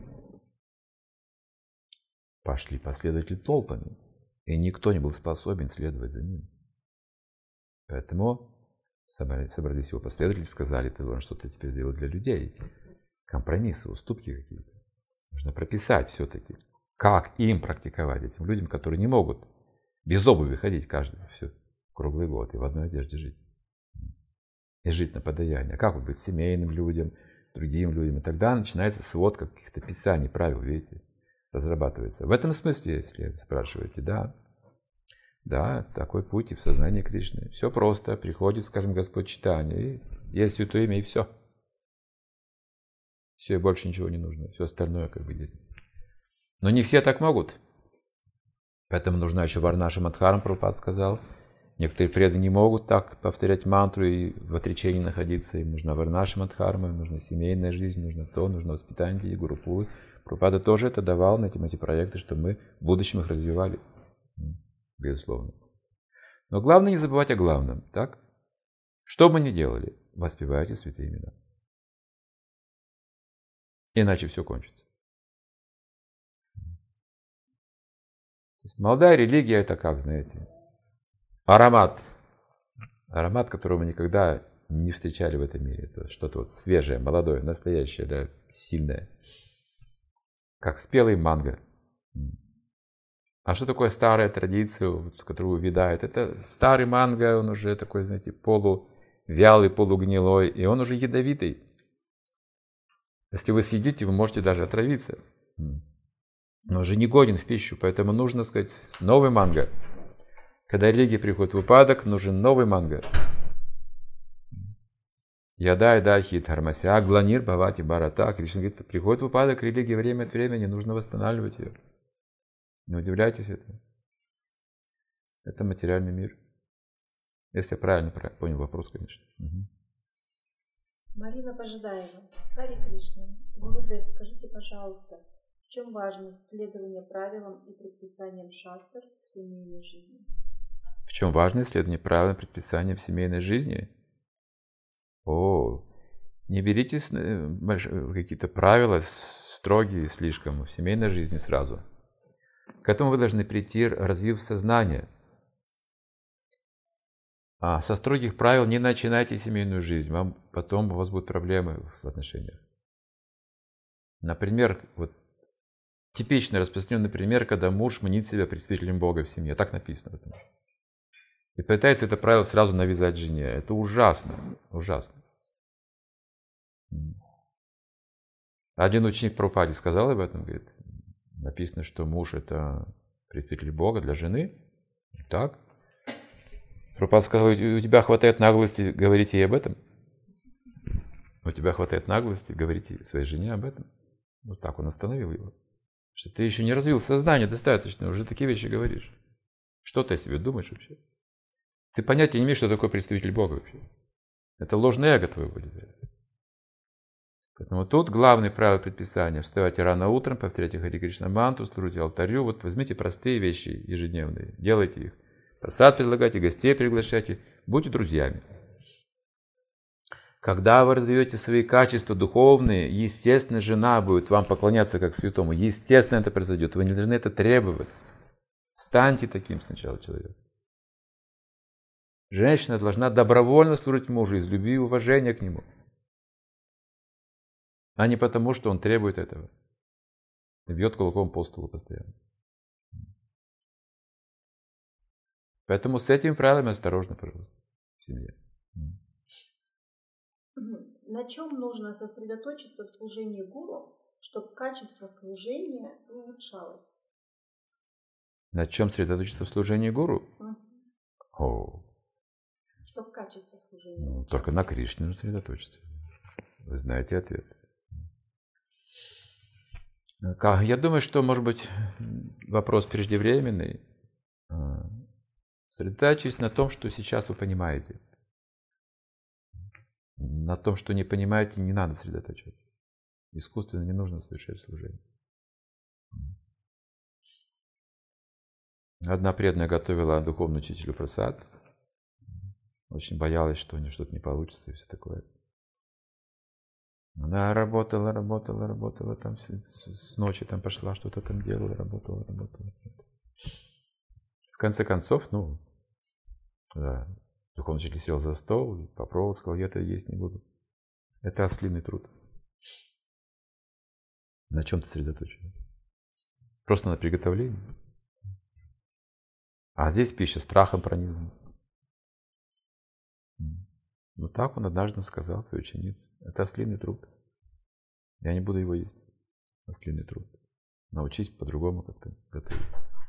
пошли последователи толпами, и никто не был способен следовать за ним. Поэтому собрались, собрались его последователи, сказали, ты должен что-то теперь делать для людей. Компромиссы, уступки какие-то. Нужно прописать все-таки, как им практиковать этим людям, которые не могут без обуви ходить каждый все, круглый год и в одной одежде жить. И жить на подаяние. Как вот быть семейным людям, другим людям. И тогда начинается сводка каких-то писаний, правил, видите, разрабатывается. В этом смысле, если вы спрашиваете, да, да, такой путь и в сознании Кришны. Все просто, приходит, скажем, Господь Чайтанья, и есть святое имя, и все. Все, и больше ничего не нужно. Все остальное как бы есть. Но не все так могут. Поэтому нужна еще Варнаша Мадхарма, Прабхупада сказал. Некоторые преданные не могут так повторять мантру и в отречении находиться. Им нужна Варнаша Мадхарма, им нужна семейная жизнь, нужно то, нужно воспитание, гурупулы. Прабхупада тоже это давал на эти, эти проекты, чтобы мы в будущем их развивали. Безусловно. Но главное не забывать о главном. Так? Что бы ни делали, воспевайте святые имена. Иначе все кончится. То есть молодая религия это как, знаете, аромат. Аромат, которого мы никогда не встречали в этом мире. Это что-то вот свежее, молодое, настоящее, да, сильное. Как спелый манго. А что такое старая традиция, которую увядает? Это старый манго, он уже такой, знаете, полувялый, полугнилой, и он уже ядовитый. Если вы съедите, вы можете даже отравиться. Но уже не годен в пищу, поэтому нужно сказать новый манга. Когда религия приходит в упадок, нужен новый манга. Яда, яда, хит, хармася, гланир, бхавати, барата. Кришна говорит, приходит в упадок религия время от времени, нужно восстанавливать ее. Не удивляйтесь этому. Это материальный мир. Если я правильно понял вопрос, конечно. Угу. Марина Пожидаева. Хари Кришна. Гурудев, скажите, пожалуйста, в чем важность следования правилам и предписаниям шастр в семейной жизни? В чем важность следования правилам и предписаниям в семейной жизни? О, не берите какие-то правила строгие слишком в семейной жизни сразу. К этому вы должны прийти, развив сознание. А со строгих правил не начинайте семейную жизнь, вам потом у вас будут проблемы в отношениях. Например, вот типичный распространенный пример, когда муж мнит себя представителем Бога в семье, так написано в этом. И пытается это правило сразу навязать жене. Это ужасно, ужасно. Один ученик Прабхупады сказал об этом, говорит, написано, что муж это представитель Бога для жены. Так. Прабхупада сказал, у тебя хватает наглости говорить ей об этом? У тебя хватает наглости говорить своей жене об этом? Вот так он остановил его. Что ты еще не развил сознание достаточно, уже такие вещи говоришь. Что ты о себе думаешь вообще? Ты понятия не имеешь, что такое представитель Бога вообще. Это ложное эго твое будет. Поэтому тут главное правило предписания. Вставайте рано утром, повторяйте Хари Кришна мантру, служите алтарю. Вот возьмите простые вещи ежедневные, делайте их. Просад предлагайте, гостей приглашайте, будьте друзьями. Когда вы развиваете свои качества духовные, естественно, жена будет вам поклоняться как святому. Естественно, это произойдет. Вы не должны это требовать. Станьте таким сначала человеком. Женщина должна добровольно служить мужу из любви и уважения к нему. А не потому, что он требует этого. И бьет кулаком по столу постоянно. Поэтому с этими правилами осторожно, пожалуйста, в семье. На чем нужно сосредоточиться в служении гуру, чтобы качество служения улучшалось? На чем сосредоточиться в служении гуру? Mm. О. Чтобы качество служения. Ну, только на Кришне нужно сосредоточиться. Вы знаете ответ. Я думаю, что, может быть, вопрос преждевременный. Сосредотачивайтесь на том, что сейчас вы понимаете. На том, что не понимаете, не надо сосредотачиваться. Искусственно не нужно совершать служение. Одна преданная готовила духовную учителю прасад. Очень боялась, что у нее что-то не получится и все такое. Она работала, работала, работала, там с ночи там пошла, что-то там делала, работала, работала. В конце концов, ну, да, духовный учитель сел за стол и попробовал, сказал, я это есть не буду. Это ослиный труд. На чем ты сосредоточен? Просто на приготовлении. А здесь пища страхом пронизана. Вот так он однажды сказал своей ученице. Это ослиный труд. Я не буду его есть. Ослиный труд. Научись по-другому как-то готовить.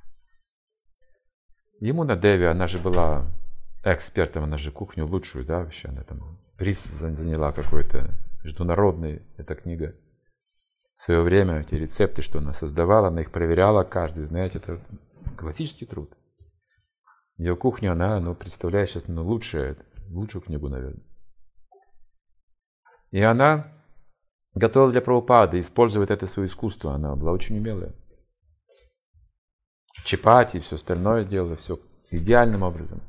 Ямуна Деви, она же была экспертом, она же кухню лучшую, да, вообще она там приз заняла какой-то международный, эта книга. В свое время эти рецепты, что она создавала, она их проверяла, каждый, знаете, это классический труд. Ее кухню, она, ну, представляет сейчас, ну, лучшая, лучшую книгу, наверное. И она готовила для Прабхупады, использует это свое искусство, она была очень умелая. Чапати и все остальное делала, все идеальным образом.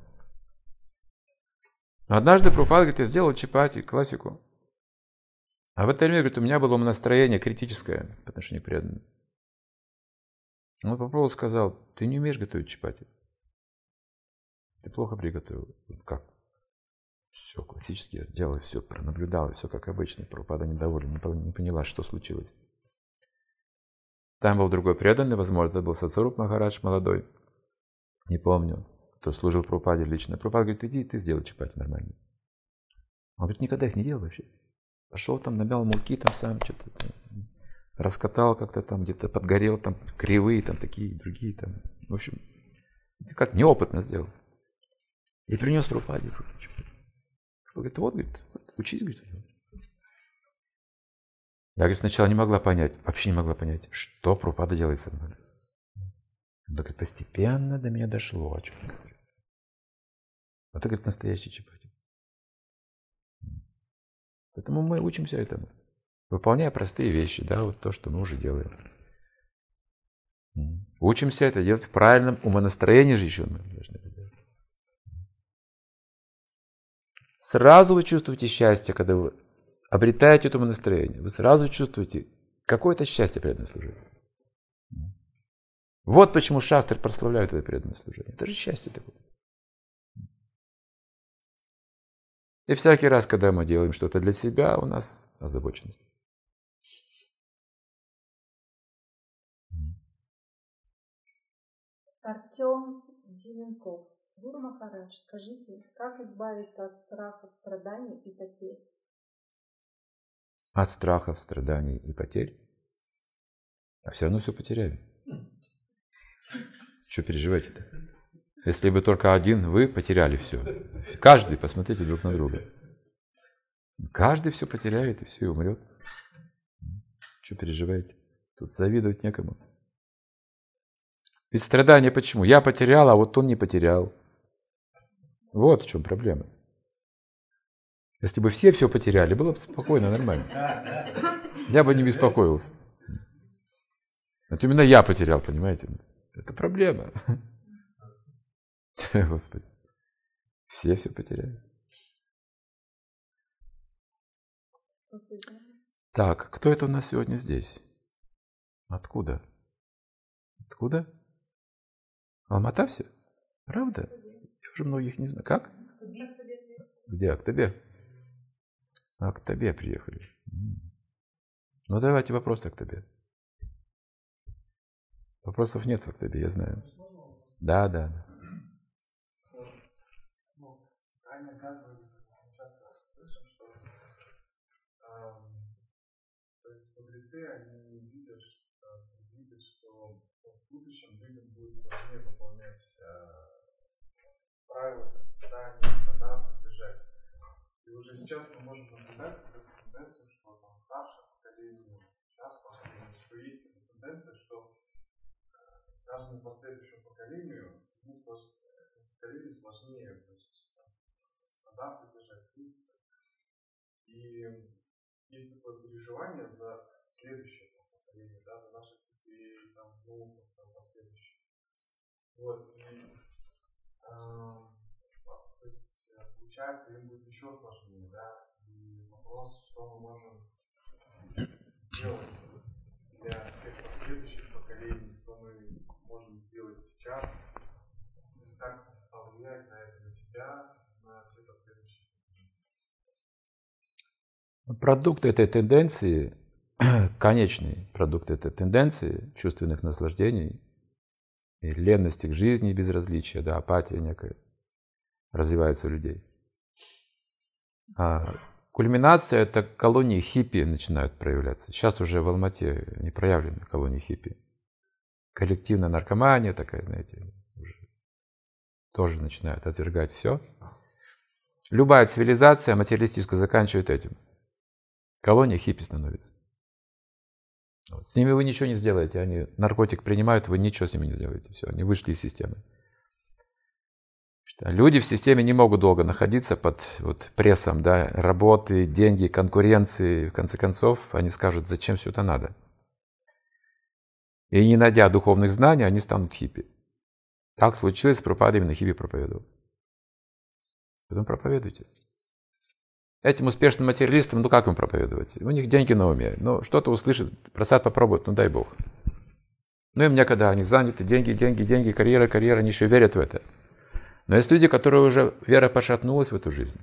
Но однажды Прабхупада говорит, я сделал чапати, классику. А в это время, говорит, у меня было настроение критическое по отношению к преданным. Он попробовал, сказал, ты не умеешь готовить чапати. Ты плохо приготовил. Как? Все, классически я сделал, все пронаблюдал, все как обычно. Прабхупада недовольна, не поняла, что случилось. Там был другой преданный, возможно, это был Сацуруп Махарадж молодой. Не помню, кто служил Прабхупаде лично. Прабхупада говорит, иди, ты сделай чапати нормально. Он говорит, никогда их не делал вообще. Пошел там, намял муки, там сам что-то раскатал как-то там, где-то подгорел, там кривые, там такие, другие там. В общем, как неопытно сделал. И принес Прабхупаде. Говорит, вот, говорит, вот, учись, говорит. Я, говорит, сначала не могла понять, вообще не могла понять, что Прабхупада делает со мной. Он говорит, постепенно до меня дошло, о чем он говорит. Это, говорит, настоящий чапати. Поэтому мы учимся этому, выполняя простые вещи, да, вот то, что мы уже делаем. Учимся это делать в правильном умонастроении же еще мы должны это делать. Сразу вы чувствуете счастье, когда вы обретаете это умонастроение. Вы сразу чувствуете какое-то счастье преданное служение. Вот почему шастры прославляют это преданное служение. Это же счастье такое. И всякий раз, когда мы делаем что-то для себя, у нас озабоченность. Артем Деленков. Гуру Махарадж, скажите, как избавиться от страхов, страданий и потерь? От страхов, страданий и потерь? А все равно все потеряем. Что переживаете-то? Если бы только один вы потеряли все. Каждый, посмотрите друг на друга. Каждый все потеряет и все, и умрет. Что переживаете? Тут завидовать некому. Ведь страдания почему? Я потерял, а вот он не потерял. Вот в чем проблема. Если бы все все потеряли, было бы спокойно, нормально. Я бы не беспокоился. Вот именно я потерял, понимаете? Это проблема. Господи. Все все потеряли. Так, кто это у нас сегодня здесь? Откуда? Откуда? Алмата все? Правда? Я уже многих не знаю. Как? Где? Актабе? Актабе приехали. Ну давайте вопрос Актабе. Вопросов нет в Актабе, я знаю. Да, да, да. Сами оказывается, часто слышим, что э, то есть мудрецы, они видят, что, видят, что в будущем людям будет сложнее выполнять э, правила, предписания, стандарты держать. И уже сейчас мы можем наблюдать эту тенденцию, что там старшее поколение, сейчас поколение, что есть эта тенденция, что э, каждому последующему поколению ему сложнее, поколению сложнее, то есть стандарты держать, принципы. И есть такое переживание за следующее поколение, да, за наших детей, там, внуков, там, последующих. Вот. И, э, то есть, получается, им будет еще сложнее, да. И вопрос, что мы можем сделать для всех последующих поколений, что мы можем сделать сейчас, то есть как повлиять на это, на себя, на все последующие. Продукт этой тенденции, конечный продукт этой тенденции чувственных наслаждений и ленности к жизни, безразличия, да, апатия некая развивается у людей. А кульминация — это колонии хиппи начинают проявляться. Сейчас уже в Алмате не проявлены колонии хиппи. Коллективная наркомания такая, знаете, уже тоже начинают отвергать все. Любая цивилизация материалистическая заканчивает этим. Колония хиппи становится. Вот. С ними вы ничего не сделаете. Они наркотик принимают, вы ничего с ними не сделаете. Все, они вышли из системы. Что люди в системе не могут долго находиться под вот, прессом, да, работы, деньги, конкуренции. В конце концов, они скажут, зачем все это надо. И не найдя духовных знаний, они станут хиппи. Так случилось с Прабхупадой, именно хиппи проповедовал. Потом проповедуйте. Этим успешным материалистам, ну как им проповедовать? У них деньги на уме. Ну, что-то услышат, просад попробуют, ну дай Бог. Ну им некогда, они заняты, деньги, деньги, деньги, карьера, карьера, они еще верят в это. Но есть люди, которые уже, вера пошатнулась в эту жизнь.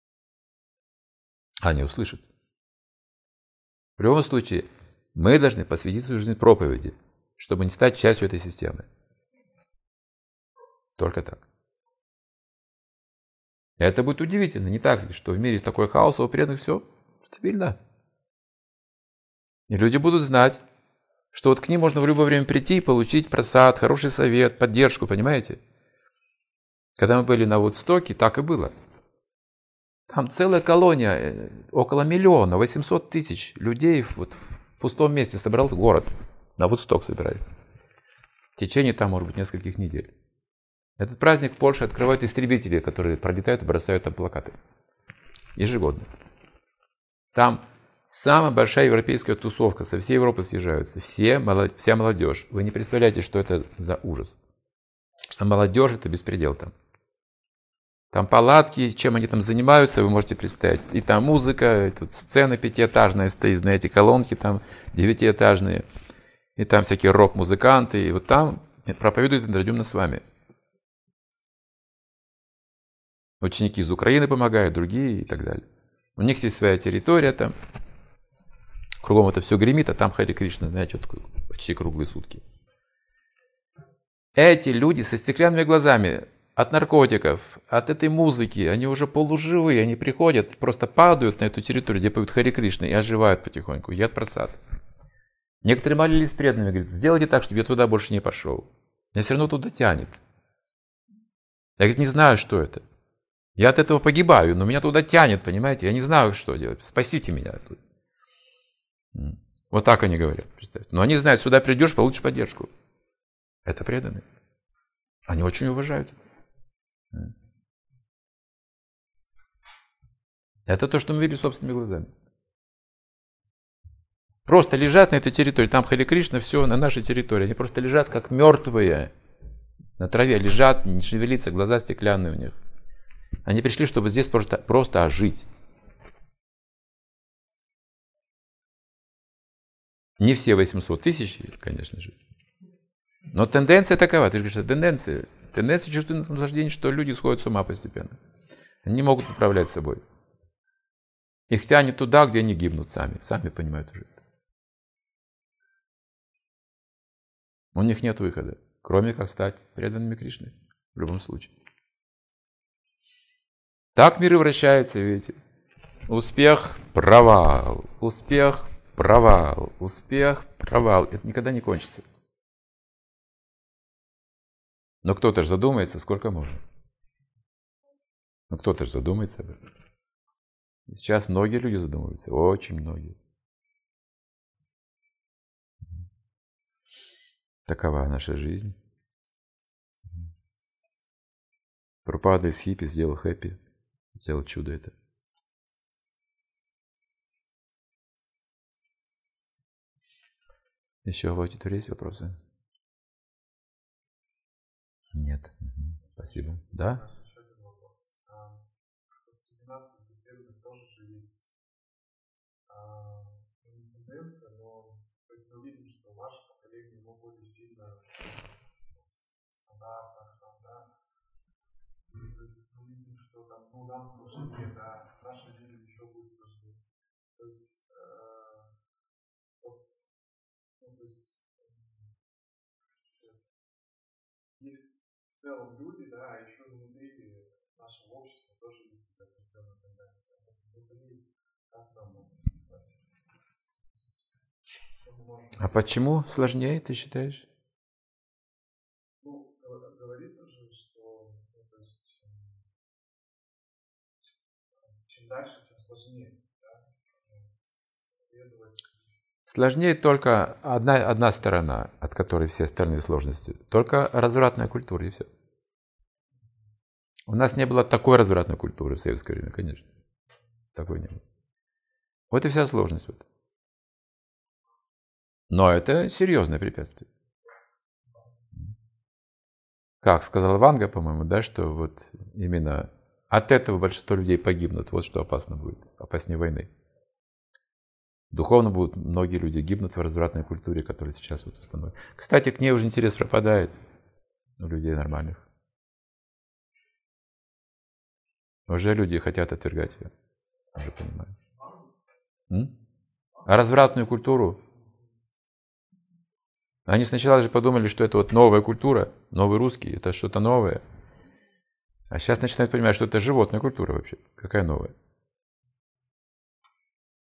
Они услышат. В любом случае, мы должны посвятить свою жизнь проповеди, чтобы не стать частью этой системы. Только так. Это будет удивительно, не так ли, что в мире есть такой хаос, а у преданных все Стабильно. И люди будут знать, что вот к ним можно в любое время прийти и получить просад, хороший совет, поддержку, понимаете? Когда мы были на Вудстоке, так и было. Там целая колония, около миллиона, восемьсот тысяч людей вот в пустом месте собрался город. На Вудсток собирается. В течение там, может быть, нескольких недель. Этот праздник в Польше открывают истребители, которые пролетают и бросают там плакаты. Ежегодно. Там самая большая европейская тусовка, со всей Европы съезжаются. Все, вся молодежь. Вы не представляете, что это за ужас. Что молодежь — это беспредел там. Там палатки, чем они там занимаются, вы можете представить. И там музыка, и тут сцена пятиэтажная стоит, знаете, колонки там девятиэтажные. И там всякие рок-музыканты. И вот там проповедует Индрадюмна с вами. Ученики из Украины помогают, другие и так далее. У них есть своя территория там. Кругом это все гремит, а там Хари Кришна, знаете, вот такой, почти круглые сутки. Эти люди со стеклянными глазами от наркотиков, от этой музыки, они уже полуживые, они приходят, просто падают на эту территорию, где поют Хари Кришна, и оживают потихоньку, едят просад. Некоторые молились преданными, говорят, сделайте так, чтобы я туда больше не пошел. Меня все равно туда тянет. Я, говорит, не знаю, что это. Я от этого погибаю, но меня туда тянет, понимаете? Я не знаю, что делать. Спасите меня. Вот так они говорят, представьте. Но они знают, сюда придешь, получишь поддержку. Это преданные. Они очень уважают это. Это то, что мы видели собственными глазами. Просто лежат на этой территории. Там Хари Кришна, все на нашей территории. Они просто лежат как мертвые. На траве лежат, не шевелятся, глаза стеклянные у них. Они пришли, чтобы здесь просто, просто ожить. Не все восемьсот тысяч, конечно же. Но тенденция такова. Ты же говоришь, тенденция. Тенденция чувственного наслаждения, что люди сходят с ума постепенно. Они не могут управлять собой. Их тянет туда, где они гибнут сами. Сами понимают уже это. У них нет выхода, кроме как стать преданными Кришне. В любом случае. Так мир и вращается, видите. Успех, провал. Успех, провал. Успех, провал. Это никогда не кончится. Но кто-то же задумается, сколько можно. Ну кто-то же задумается об этом. Сейчас многие люди задумываются, очень многие. Такова наша жизнь. Прабхупада из хиппи сделал хэппи, сделал чудо это. Еще в аудитории есть вопросы? Нет. Угу. Спасибо. Да? Еще один вопрос. Среди нас, среди преданных, тоже же есть тенденция, но то есть мы видим, что ваше поколение его более сильно стандартно, там, да. И, то есть мы видим, что там, ну, нам сложнее, да, наша жизнь еще будет сложнее. То есть, э, вот, ну, то есть есть в целом люди, да, а еще внутри нашего общества тоже есть определенная тенденция. Внутри, как нам поступать? А почему сложнее, ты считаешь? Ну, говорится же, что, ну, то есть, чем дальше, тем сложнее, да, следовать. Сложнее только одна, одна сторона, от которой все остальные сложности. Только развратная культура и все. У нас не было такой развратной культуры в советское время, конечно. Такой не было. Вот и вся сложность в этом. Но это серьезное препятствие. Как сказал Ванга, по-моему, да, что вот именно от этого большинство людей погибнут. Вот что опасно будет, опаснее войны. Духовно будут многие люди гибнут в развратной культуре, которая сейчас вот установлена. Кстати, к ней уже интерес пропадает у людей нормальных. Уже люди хотят отвергать ее. Уже понимаю. М? А развратную культуру? Они сначала же подумали, что это вот новая культура, новый русский, это что-то новое. А сейчас начинают понимать, что это животная культура вообще. Какая новая?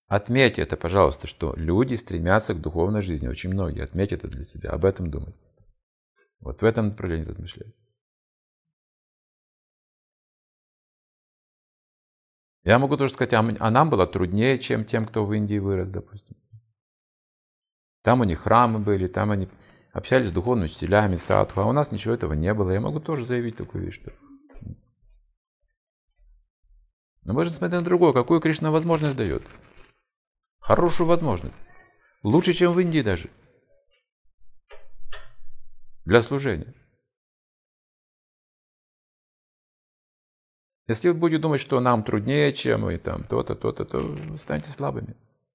Отметьте это, пожалуйста, что люди стремятся к духовной жизни. Очень многие. Отметьте это для себя. Об этом думать. Вот в этом направлении размышлять. Я могу тоже сказать, а нам было труднее, чем тем, кто в Индии вырос, допустим. Там у них храмы были, там они общались с духовными учителями, садху, а у нас ничего этого не было. Я могу тоже заявить такую вещь, что... Но можно смотреть на другое, какую Кришна возможность дает. Хорошую возможность. Лучше, чем в Индии даже. Для служения. Если вы будете думать, что нам труднее, чем мы там то-то, то-то, то вы станете слабыми.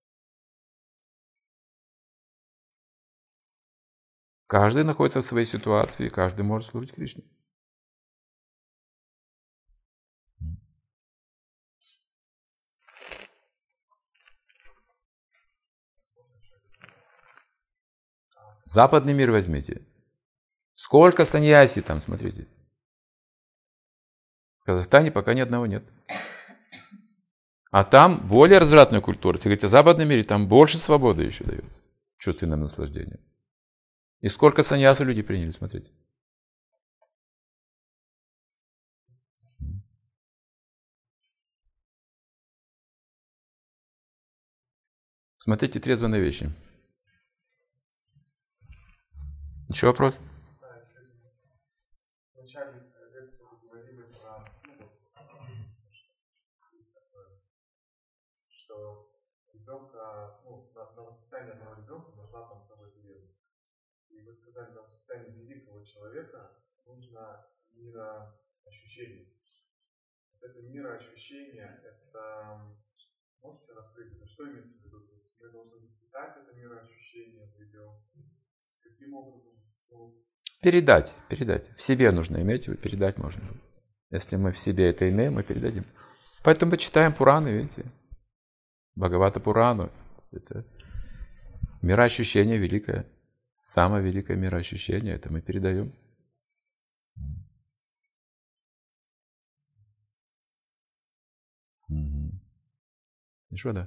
Каждый находится в своей ситуации, каждый может служить Кришне. Западный мир возьмите. Сколько саньяси там, смотрите. В Казахстане пока ни одного нет. А там более развратная культура. Если говорить о западном мире, там больше свободы еще дает. Чувственным наслаждением. И сколько саньясов люди приняли, смотрите. Смотрите трезво на вещи. Еще вопрос? Вначале лекции вы говорили про, что ребенка, ну, на, на воспитание одного ребенка нужна там целая деревня. И вы сказали, на воспитание великого человека нужно мироощущение. Вот это мироощущение, это можете раскрыть, это что имеется в виду? То есть мы должны воспитать это мироощущение в ребенке. Каким образом? Передать, передать. В себе нужно иметь, передать можно. Если мы в себе это имеем, мы передадим. Поэтому мы читаем Пураны, видите. Бхагавата Пурану. Это мироощущение великое. Самое великое мироощущение, это мы передаем. Угу. Еще, да?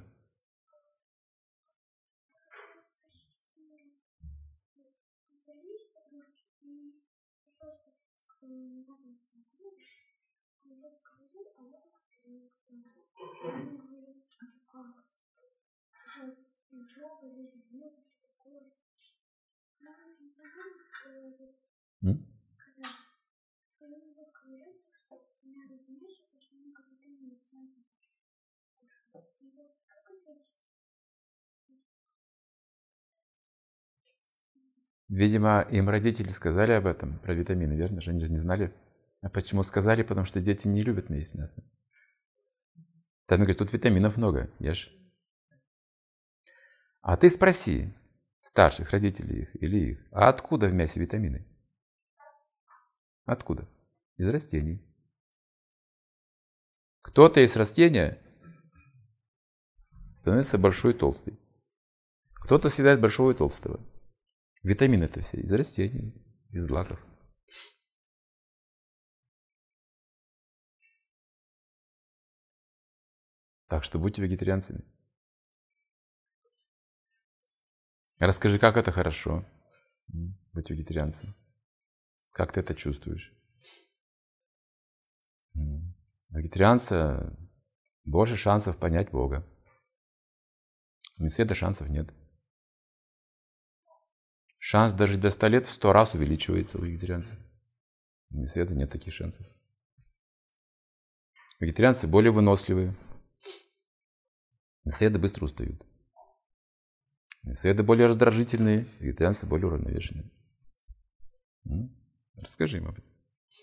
М? Видимо, им родители сказали об этом, про витамины, верно же? Они же не знали. А почему сказали? Потому что дети не любят есть мясо. Там говорят, тут витаминов много, ешь. А ты спроси старших родителей их или их, а откуда в мясе витамины? Откуда? Из растений. Кто-то из растения становится большой и толстый. Кто-то съедает большого и толстого. Витамины это все из растений, из злаков. Так что будьте вегетарианцами. Расскажи, как это хорошо быть вегетарианцем. Как ты это чувствуешь? У вегетарианца больше шансов понять Бога. У мясоеда шансов нет. Шанс дожить до ста лет в сто раз увеличивается у вегетарианца. У мясоеда нет таких шансов. Вегетарианцы более выносливые. Мясоеды быстро устают. Мясоеды более раздражительные, вегетарианцы более уравновешенные. Расскажи им об этом.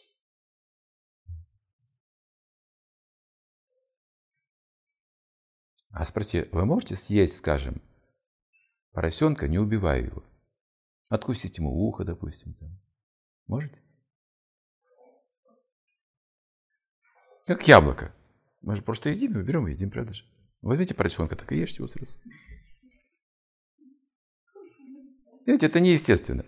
А спроси, вы можете съесть, скажем, поросенка, не убивая его? Откусить ему ухо, допустим. Там. Можете? Как яблоко. Мы же просто едим его, берем и едим, правда же? Возьмите поросенка, так и ешьте его сразу. Видите, это неестественно.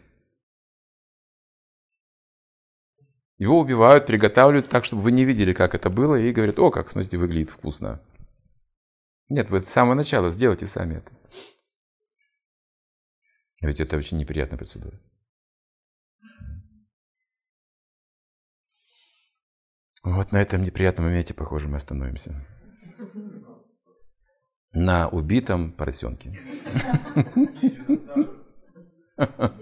Его убивают, приготавливают так, чтобы вы не видели, как это было, и говорят, о, как, смотрите, выглядит вкусно. Нет, вы с самого начала сделайте сами это. Ведь это очень неприятная процедура. Вот на этом неприятном моменте, похоже, мы остановимся. На убитом поросенке.